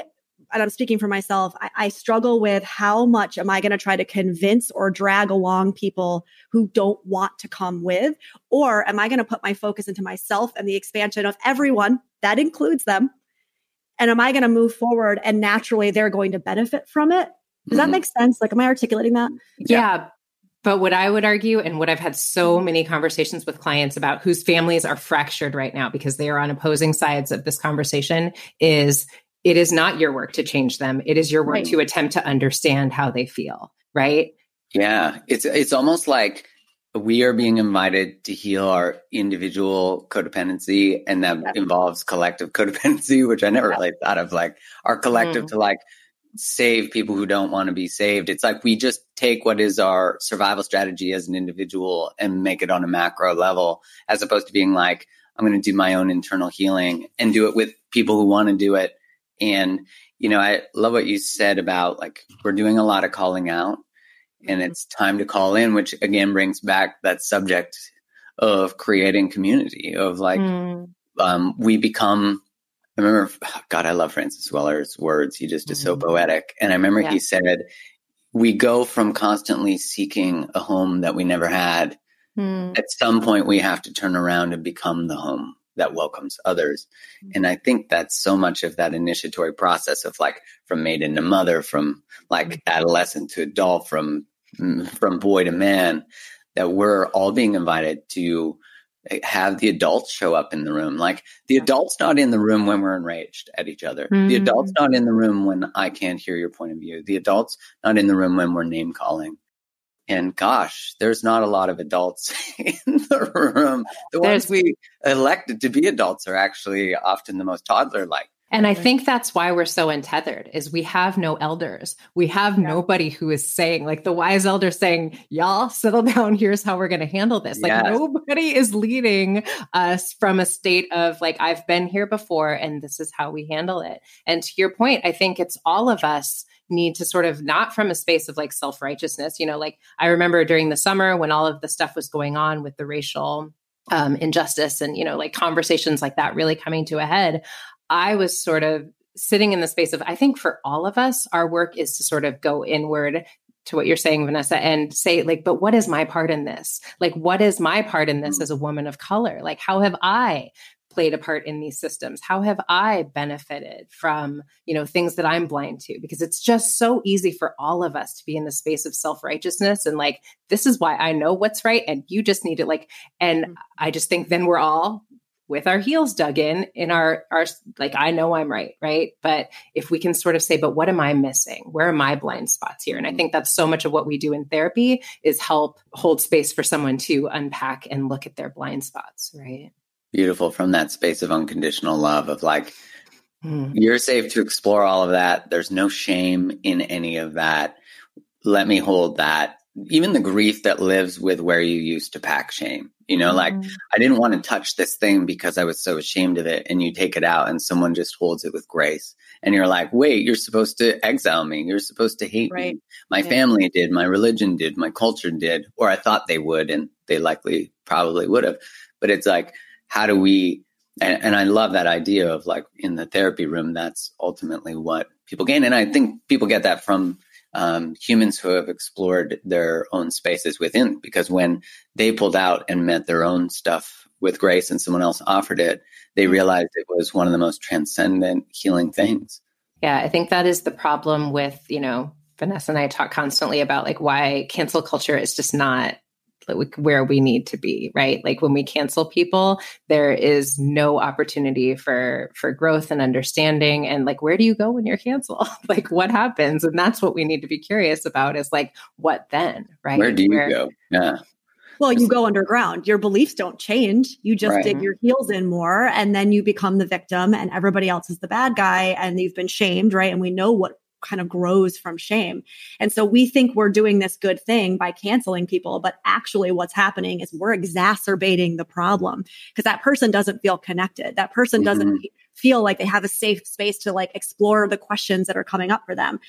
and I'm speaking for myself, I struggle with how much am I going to try to convince or drag along people who don't want to come with, or am I going to put my focus into myself and the expansion of everyone, that includes them, and am I going to move forward and naturally they're going to benefit from it? Does that make sense? Like, am I articulating that? Yeah. But what I would argue, and what I've had so many conversations with clients about whose families are fractured right now because they are on opposing sides of this conversation, is it is not your work to change them. It is your work to attempt to understand how they feel, right? Yeah. It's almost like we are being invited to heal our individual codependency, and that involves collective codependency, which I never really thought of, like our collective to like save people who don't want to be saved. It's like we just take what is our survival strategy as an individual and make it on a macro level, as opposed to being like, I'm going to do my own internal healing and do it with people who want to do it. And, you know, I love what you said about like, we're doing a lot of calling out and it's time to call in, which again brings back that subject of creating community, of like, we become, I remember, God, I love Francis Weller's words. He just is so poetic. And I remember he said, we go from constantly seeking a home that we never had. At some point, we have to turn around and become the home that welcomes others. And I think that's so much of that initiatory process of like from maiden to mother, from like adolescent to adult, from boy to man, that we're all being invited to have the adults show up in the room. Like the adult's not in the room when we're enraged at each other. The adult's not in the room when I can't hear your point of view. The adult's not in the room when we're name calling. And gosh, there's not a lot of adults in the room. The ones we elected to be adults are actually often the most toddler-like. And I think that's why we're so untethered, is we have no elders. We have nobody who is saying, like the wise elder saying, y'all settle down. Here's how we're going to handle this. Like nobody is leading us from a state of like, I've been here before and this is how we handle it. And to your point, I think it's all of us need to sort of, not from a space of like self-righteousness, you know, like I remember during the summer when all of the stuff was going on with the racial injustice and, you know, like conversations like that really coming to a head, I was sort of sitting in the space of, I think for all of us, our work is to sort of go inward to what you're saying, Vanessa, and say like, but what is my part in this? Like, what is my part in this as a woman of color? Like, how have I played a part in these systems? How have I benefited from, you know, things that I'm blind to? Because it's just so easy for all of us to be in the space of self-righteousness and like, this is why I know what's right. And you just need to like, and I just think then we're all with our heels dug in our, like, I know I'm right. Right. But if we can sort of say, but what am I missing? Where are my blind spots here? And I think that's so much of what we do in therapy is help hold space for someone to unpack and look at their blind spots. Right. Beautiful. From that space of unconditional love of like, you're safe to explore all of that. There's no shame in any of that. Let me hold that. Even the grief that lives with where you used to pack shame, you know, like I didn't want to touch this thing because I was so ashamed of it. And you take it out and someone just holds it with grace. And you're like, wait, you're supposed to exile me. You're supposed to hate me. My family did, my religion did, my culture did, or I thought they would. And they likely probably would have. But it's like, how do we, and I love that idea of like in the therapy room, that's ultimately what people gain. And I think people get that from humans who have explored their own spaces within, because when they pulled out and met their own stuff with grace and someone else offered it, they realized it was one of the most transcendent healing things. Yeah, I think that is the problem with, you know, Vanessa and I talk constantly about like why cancel culture is just not like where we need to be, right? Like when we cancel people, there is no opportunity for growth and understanding. And like, where do you go when you're canceled? Like what happens? And that's what we need to be curious about is like, what then, right? Where do you go? Yeah. Well, you go underground. Your beliefs don't change. You just dig your heels in more and then you become the victim and everybody else is the bad guy and you've been shamed, right? And we know what kind of grows from shame. And so we think we're doing this good thing by canceling people, but actually what's happening is we're exacerbating the problem because that person doesn't feel connected. That person doesn't feel like they have a safe space to like explore the questions that are coming up for them.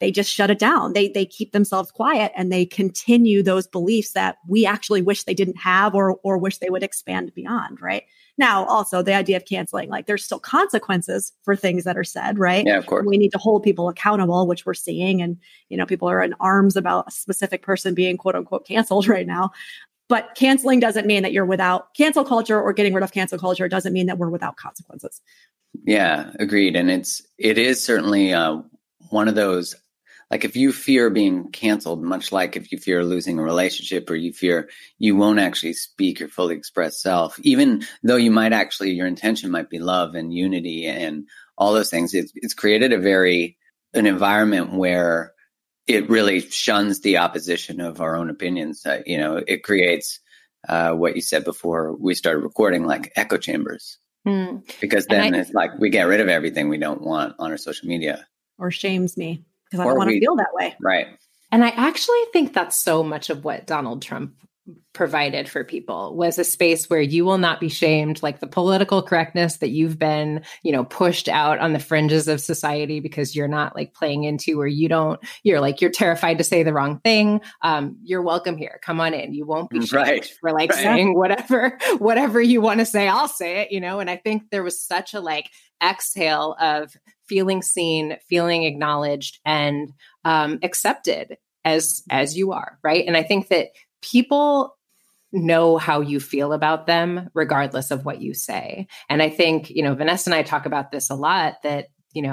they just shut it down. They keep themselves quiet and they continue those beliefs that we actually wish they didn't have or wish they would expand beyond, right? Now, also the idea of canceling, like there's still consequences for things that are said, right? Yeah, of course. We need to hold people accountable, which we're seeing. And, people are in arms about a specific person being quote unquote canceled right now. But canceling doesn't mean that you're without cancel culture, or getting rid of cancel culture doesn't mean that we're without consequences. Yeah, agreed. And it is certainly one of those, like if you fear being canceled, much like if you fear losing a relationship or you fear you won't actually speak your fully expressed self, even though you might actually, your intention might be love and unity and all those things, it's created an environment where it really shuns the opposition of our own opinions. It creates what you said before we started recording, like echo chambers. Because then it's like we get rid of everything we don't want on our social media. Or shames me because I don't want to feel that way. Right. And I actually think that's so much of what Donald Trump provided for people, was a space where you will not be shamed, like the political correctness that you've been, pushed out on the fringes of society because you're not like playing into, or you're terrified to say the wrong thing. You're welcome here. Come on in. You won't be shamed for saying whatever you want to say. I'll say it, and I think there was such a exhale of feeling seen, feeling acknowledged, and accepted as you are. Right. And I think that people know how you feel about them regardless of what you say. And I think, Vanessa and I talk about this a lot, that,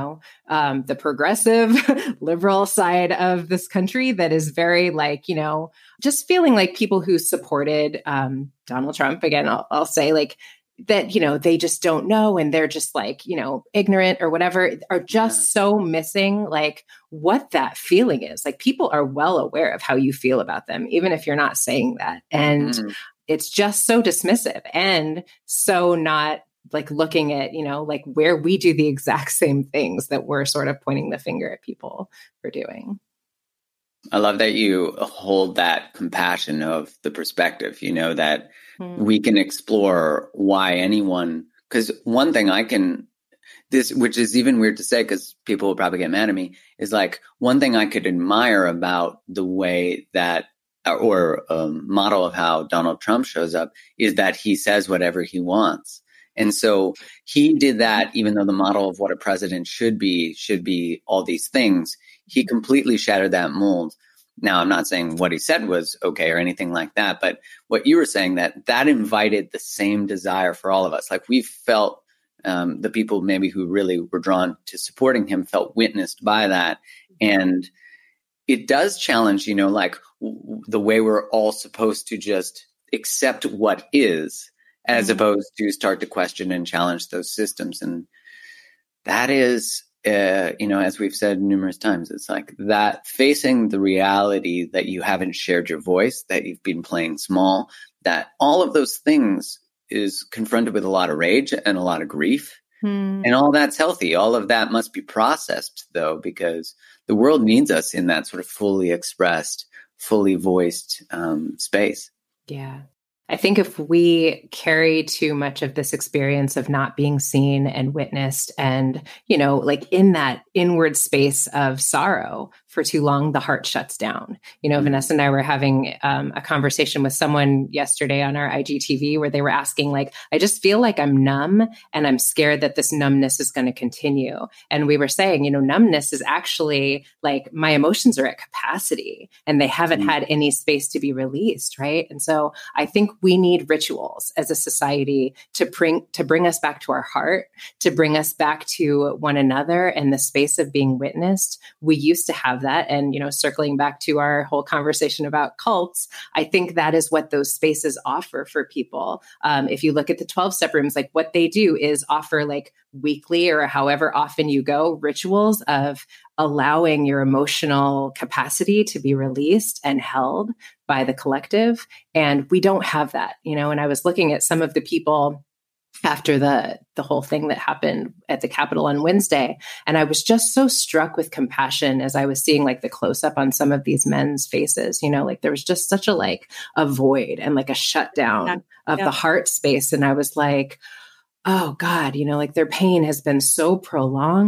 the progressive liberal side of this country that is very just feeling like people who supported Donald Trump, again, I'll say that, they just don't know. And they're just ignorant or whatever, are just so missing what that feeling is. People are well aware of how you feel about them, even if you're not saying that. And it's just so dismissive and so not looking at, where we do the exact same things that we're sort of pointing the finger at people for doing. I love that you hold that compassion of the perspective, that we can explore why anyone, because one thing which is even weird to say because people will probably get mad at me, is one thing I could admire about the way that, or model of how Donald Trump shows up, is that he says whatever he wants. And so he did that, even though the model of what a president should be all these things, he completely shattered that mold. Now, I'm not saying what he said was okay or anything like that, but what you were saying, that invited the same desire for all of us. We felt, the people maybe who really were drawn to supporting him felt witnessed by that. And it does challenge, the way we're all supposed to just accept what is, as opposed to start to question and challenge those systems. And that is, as we've said numerous times, it's that facing the reality that you haven't shared your voice, that you've been playing small, that all of those things is confronted with a lot of rage and a lot of grief. And all that's healthy. All of that must be processed, though, because the world needs us in that sort of fully expressed, fully voiced space. Yeah. I think if we carry too much of this experience of not being seen and witnessed and, in that inward space of sorrow for too long, the heart shuts down. Vanessa and I were having a conversation with someone yesterday on our IGTV where they were asking, I just feel like I'm numb and I'm scared that this numbness is going to continue. And we were saying, numbness is actually my emotions are at capacity and they haven't had any space to be released. Right. And so I think we need rituals as a society to bring us back to our heart, to bring us back to one another and the space of being witnessed. We used to have that. And, circling back to our whole conversation about cults, I think that is what those spaces offer for people. If you look at the 12-step rooms, what they do is offer weekly or however often you go, rituals of allowing your emotional capacity to be released and held by the collective. And we don't have that, and I was looking at some of the people after the whole thing that happened at the Capitol on Wednesday. And I was just so struck with compassion as I was seeing the close up on some of these men's faces, there was just such a void and a shutdown of the heart space. And I was oh God, their pain has been so prolonged.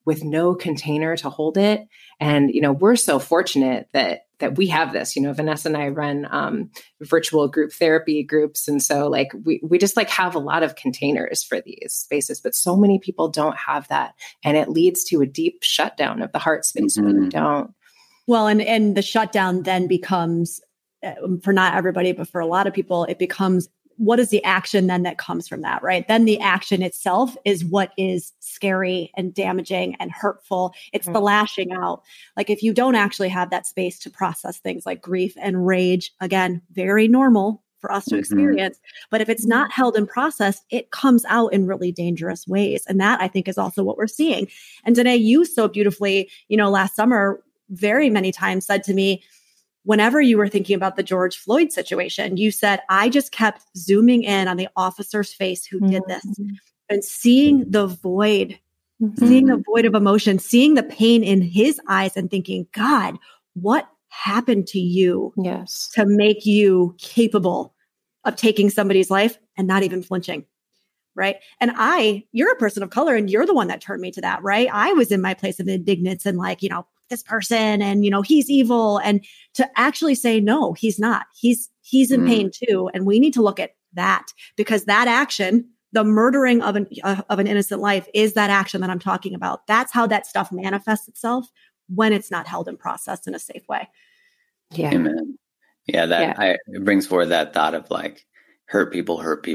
with no container to hold it. And, we're so fortunate that we have this. Vanessa and I run virtual group therapy groups. And so like we just like have a lot of containers for these spaces, but so many people don't have that. And it leads to a deep shutdown of the heart space when you don't. Well, and the shutdown then becomes, for not everybody, but for a lot of people, it becomes, what is the action then that comes from that, right? Then the action itself is what is scary and damaging and hurtful. It's the lashing out. Like if you don't actually have that space to process things like grief and rage, again, very normal for us to experience. But if it's not held and processed, it comes out in really dangerous ways. And that I think is also what we're seeing. And Danae, you so beautifully, last summer, very many times said to me, whenever you were thinking about the George Floyd situation, you said, I just kept zooming in on the officer's face who did this and seeing the void, seeing the void of emotion, seeing the pain in his eyes and thinking, God, what happened to you to make you capable of taking somebody's life and not even flinching? Right. And you're a person of color and you're the one that turned me to that. Right. I was in my place of indignance and like, this person and, he's evil. And to actually say, no, he's not. He's in pain too. And we need to look at that because that action, the murdering of an innocent life is that action that I'm talking about. That's how that stuff manifests itself when it's not held and processed in a safe way. Yeah. Amen. Yeah. It brings forward that thought of like, hurt people,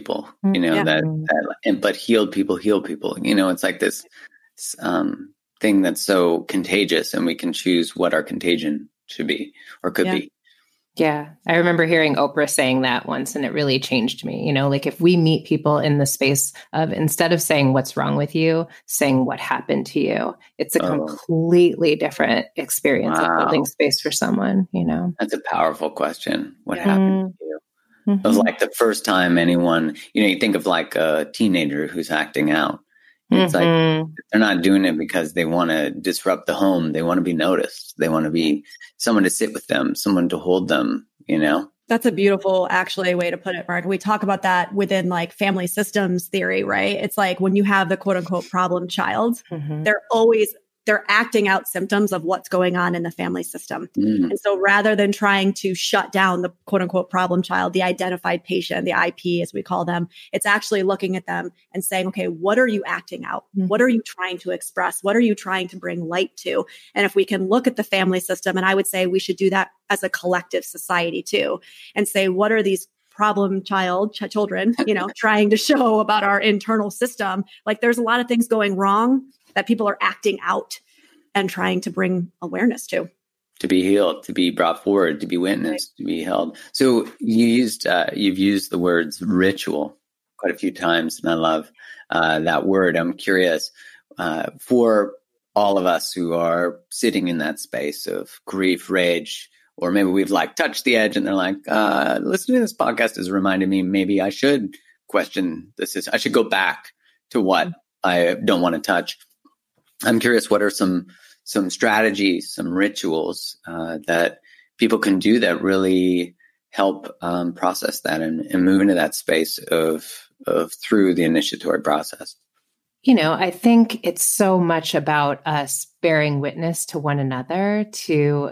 but healed people. It's like this, thing that's so contagious and we can choose what our contagion should be or could be. Yeah. I remember hearing Oprah saying that once and it really changed me. Like if we meet people in the space of instead of saying what's wrong with you, saying what happened to you, it's a completely different experience of holding space for someone, That's a powerful question. What happened to you? It was like the first time anyone, you think of like a teenager who's acting out. It's like they're not doing it because they want to disrupt the home. They want to be noticed. They want to be someone to sit with them, someone to hold them, That's a beautiful, actually, way to put it, Mark. We talk about that within like family systems theory, right? It's like when you have the quote unquote problem child, they're acting out symptoms of what's going on in the family system. And so rather than trying to shut down the quote unquote problem child, the identified patient, the IP as we call them, it's actually looking at them and saying, okay, what are you acting out? What are you trying to express? What are you trying to bring light to? And if we can look at the family system, and I would say we should do that as a collective society too, and say, what are these problem children, trying to show about our internal system? Like there's a lot of things going wrong that people are acting out and trying to bring awareness to be healed, to be brought forward, to be witnessed, to be held. So you've used the words ritual quite a few times, and I love that word. I'm curious for all of us who are sitting in that space of grief, rage, or maybe we've like touched the edge and they're like, listening to this podcast has reminded me maybe I should question this. I should go back to what I don't want to touch. I'm curious, what are some strategies, some rituals that people can do that really help process that and move into that space of through the initiatory process? I think it's so much about us bearing witness to one another to,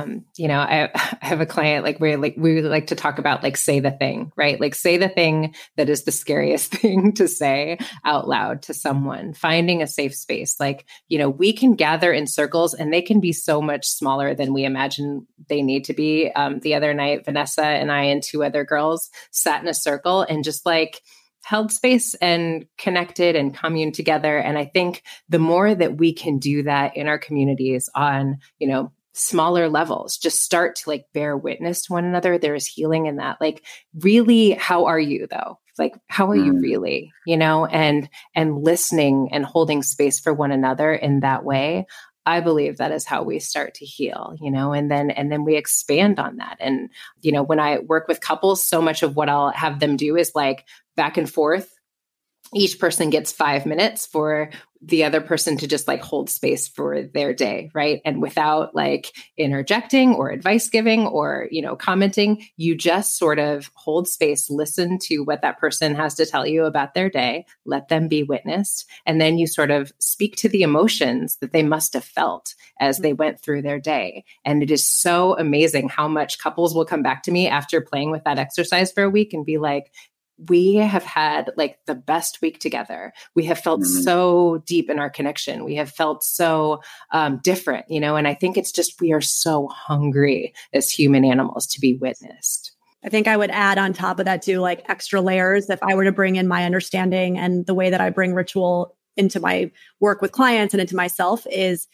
I have a client, like we like to talk about, like, say the thing, right? Like say the thing that is the scariest thing to say out loud to someone, finding a safe space. Like, we can gather in circles and they can be so much smaller than we imagine they need to be. The other night, Vanessa and I and two other girls sat in a circle and just like held space and connected and commune together. And I think the more that we can do that in our communities on, smaller levels, just start to like bear witness to one another, there is healing in that. Like, really, how are you though? Like, how are you really, and listening and holding space for one another in that way. I believe that is how we start to heal, and then we expand on that. And, when I work with couples, so much of what I'll have them do is like back and forth each person gets 5 minutes for the other person to just like hold space for their day, right? And without like interjecting or advice giving or, commenting, you just sort of hold space, listen to what that person has to tell you about their day, let them be witnessed. And then you sort of speak to the emotions that they must have felt as they went through their day. And it is so amazing how much couples will come back to me after playing with that exercise for a week and be like, we have had like the best week together. We have felt so deep in our connection. We have felt so different, and I think it's just, we are so hungry as human animals to be witnessed. I think I would add on top of that too, like extra layers. If I were to bring in my understanding and the way that I bring ritual into my work with clients and into myself is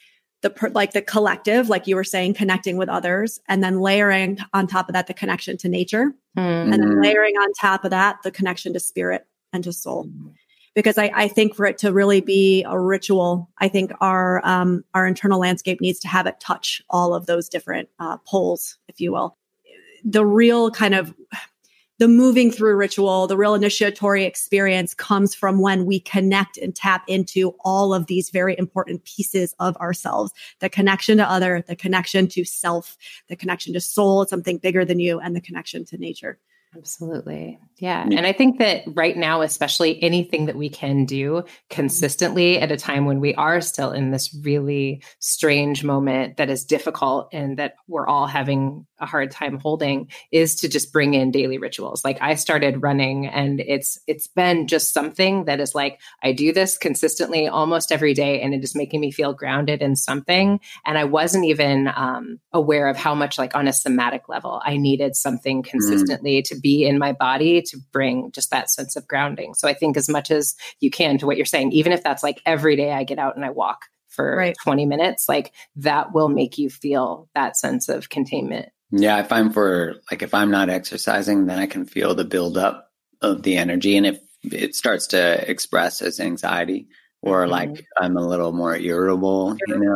the collective, like you were saying, connecting with others, and then layering on top of that, the connection to nature. And then layering on top of that, the connection to spirit and to soul. Because I think for it to really be a ritual, I think our internal landscape needs to have it touch all of those different poles, if you will. The real kind of the moving through ritual, the real initiatory experience comes from when we connect and tap into all of these very important pieces of ourselves, the connection to other, the connection to self, the connection to soul, something bigger than you, and the connection to nature. Absolutely. Yeah. And I think that right now, especially anything that we can do consistently at a time when we are still in this really strange moment that is difficult and that we're all having a hard time holding, is to just bring in daily rituals. Like I started running, and it's been just something that is like, I do this consistently almost every day, and it is making me feel grounded in something. And I wasn't even aware of how much, like on a somatic level, I needed something consistently to be in my body to bring just that sense of grounding. So I think as much as you can, to what you're saying, even if that's like every day I get out and I walk for 20 minutes, like that will make you feel that sense of containment. Yeah, I find if I'm not exercising, then I can feel the buildup of the energy. And if it starts to express as anxiety, or like I'm a little more irritable,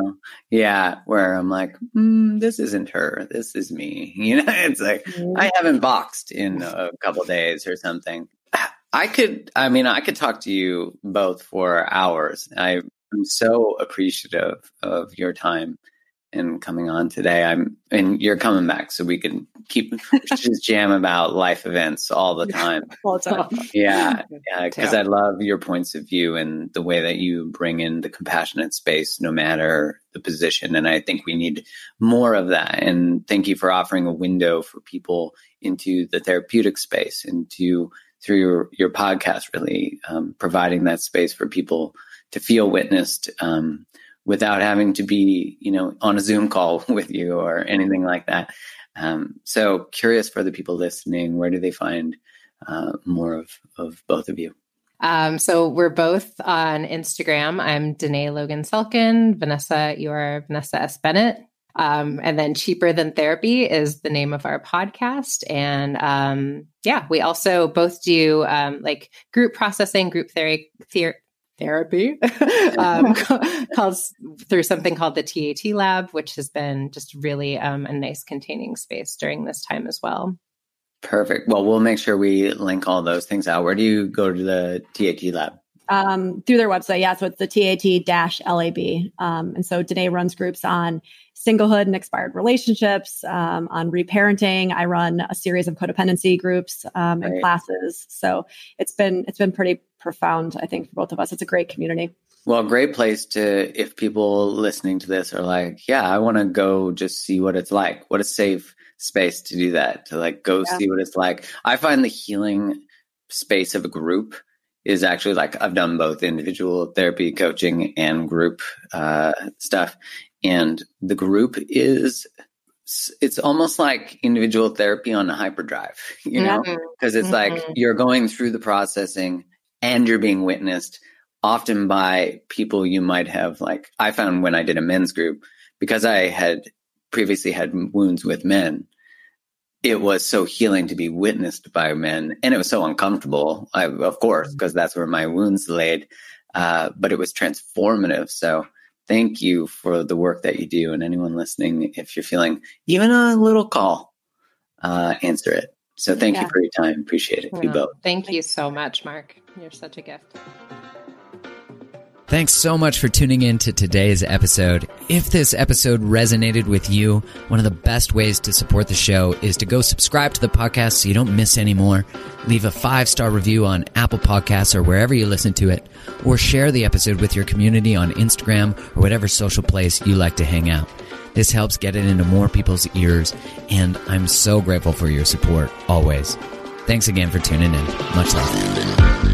yeah, where I'm like, this isn't her, this is me. It's like, I haven't boxed in a couple of days or something. I could talk to you both for hours. I'm so appreciative of your time and coming on today. And you're coming back so we can just jam about life events all the time. All the time. Yeah. Because I love your points of view and the way that you bring in the compassionate space, no matter the position. And I think we need more of that. And thank you for offering a window for people into the therapeutic space, through your podcast, really providing that space for people to feel witnessed, without having to be, on a Zoom call with you or anything like that. So curious for the people listening, where do they find more of both of you? So we're both on Instagram. I'm Danae Logan Selkin. Vanessa, you are Vanessa S. Bennett. And then Cheaper Than Therapy is the name of our podcast. And we also both do like group processing, group therapy called through something called the TAT Lab, which has been just really a nice containing space during this time as well. Perfect. Well, we'll make sure we link all those things out. Where do you go to the TAT Lab? Through their website. Yeah. So it's the TAT-LAB. And so Danae runs groups on singlehood and expired relationships, on reparenting. I run a series of codependency groups, and classes. So it's been pretty profound, I think, for both of us. It's a great community. Well, great place if people listening to this are like, yeah, I want to go just see what it's like. What a safe space to do that, to like go see what it's like. I find the healing space of a group is actually like, I've done both individual therapy, coaching, and group stuff. And the group it's almost like individual therapy on a hyperdrive, because it's like you're going through the processing and you're being witnessed, often by people you might have, like I found when I did a men's group, because I had previously had wounds with men, it was so healing to be witnessed by men. And it was so uncomfortable, of course, because that's where my wounds laid. But it was transformative. So thank you for the work that you do. And anyone listening, if you're feeling even a little call, answer it. So thank you for your time. Appreciate it. You both. Thank you so much, Mark. You're such a gift. Thanks so much for tuning in to today's episode. If this episode resonated with you, one of the best ways to support the show is to go subscribe to the podcast so you don't miss any more. Leave a 5-star review on Apple Podcasts or wherever you listen to it, or share the episode with your community on Instagram or whatever social place you like to hang out. This helps get it into more people's ears, and I'm so grateful for your support always. Thanks again for tuning in. Much love.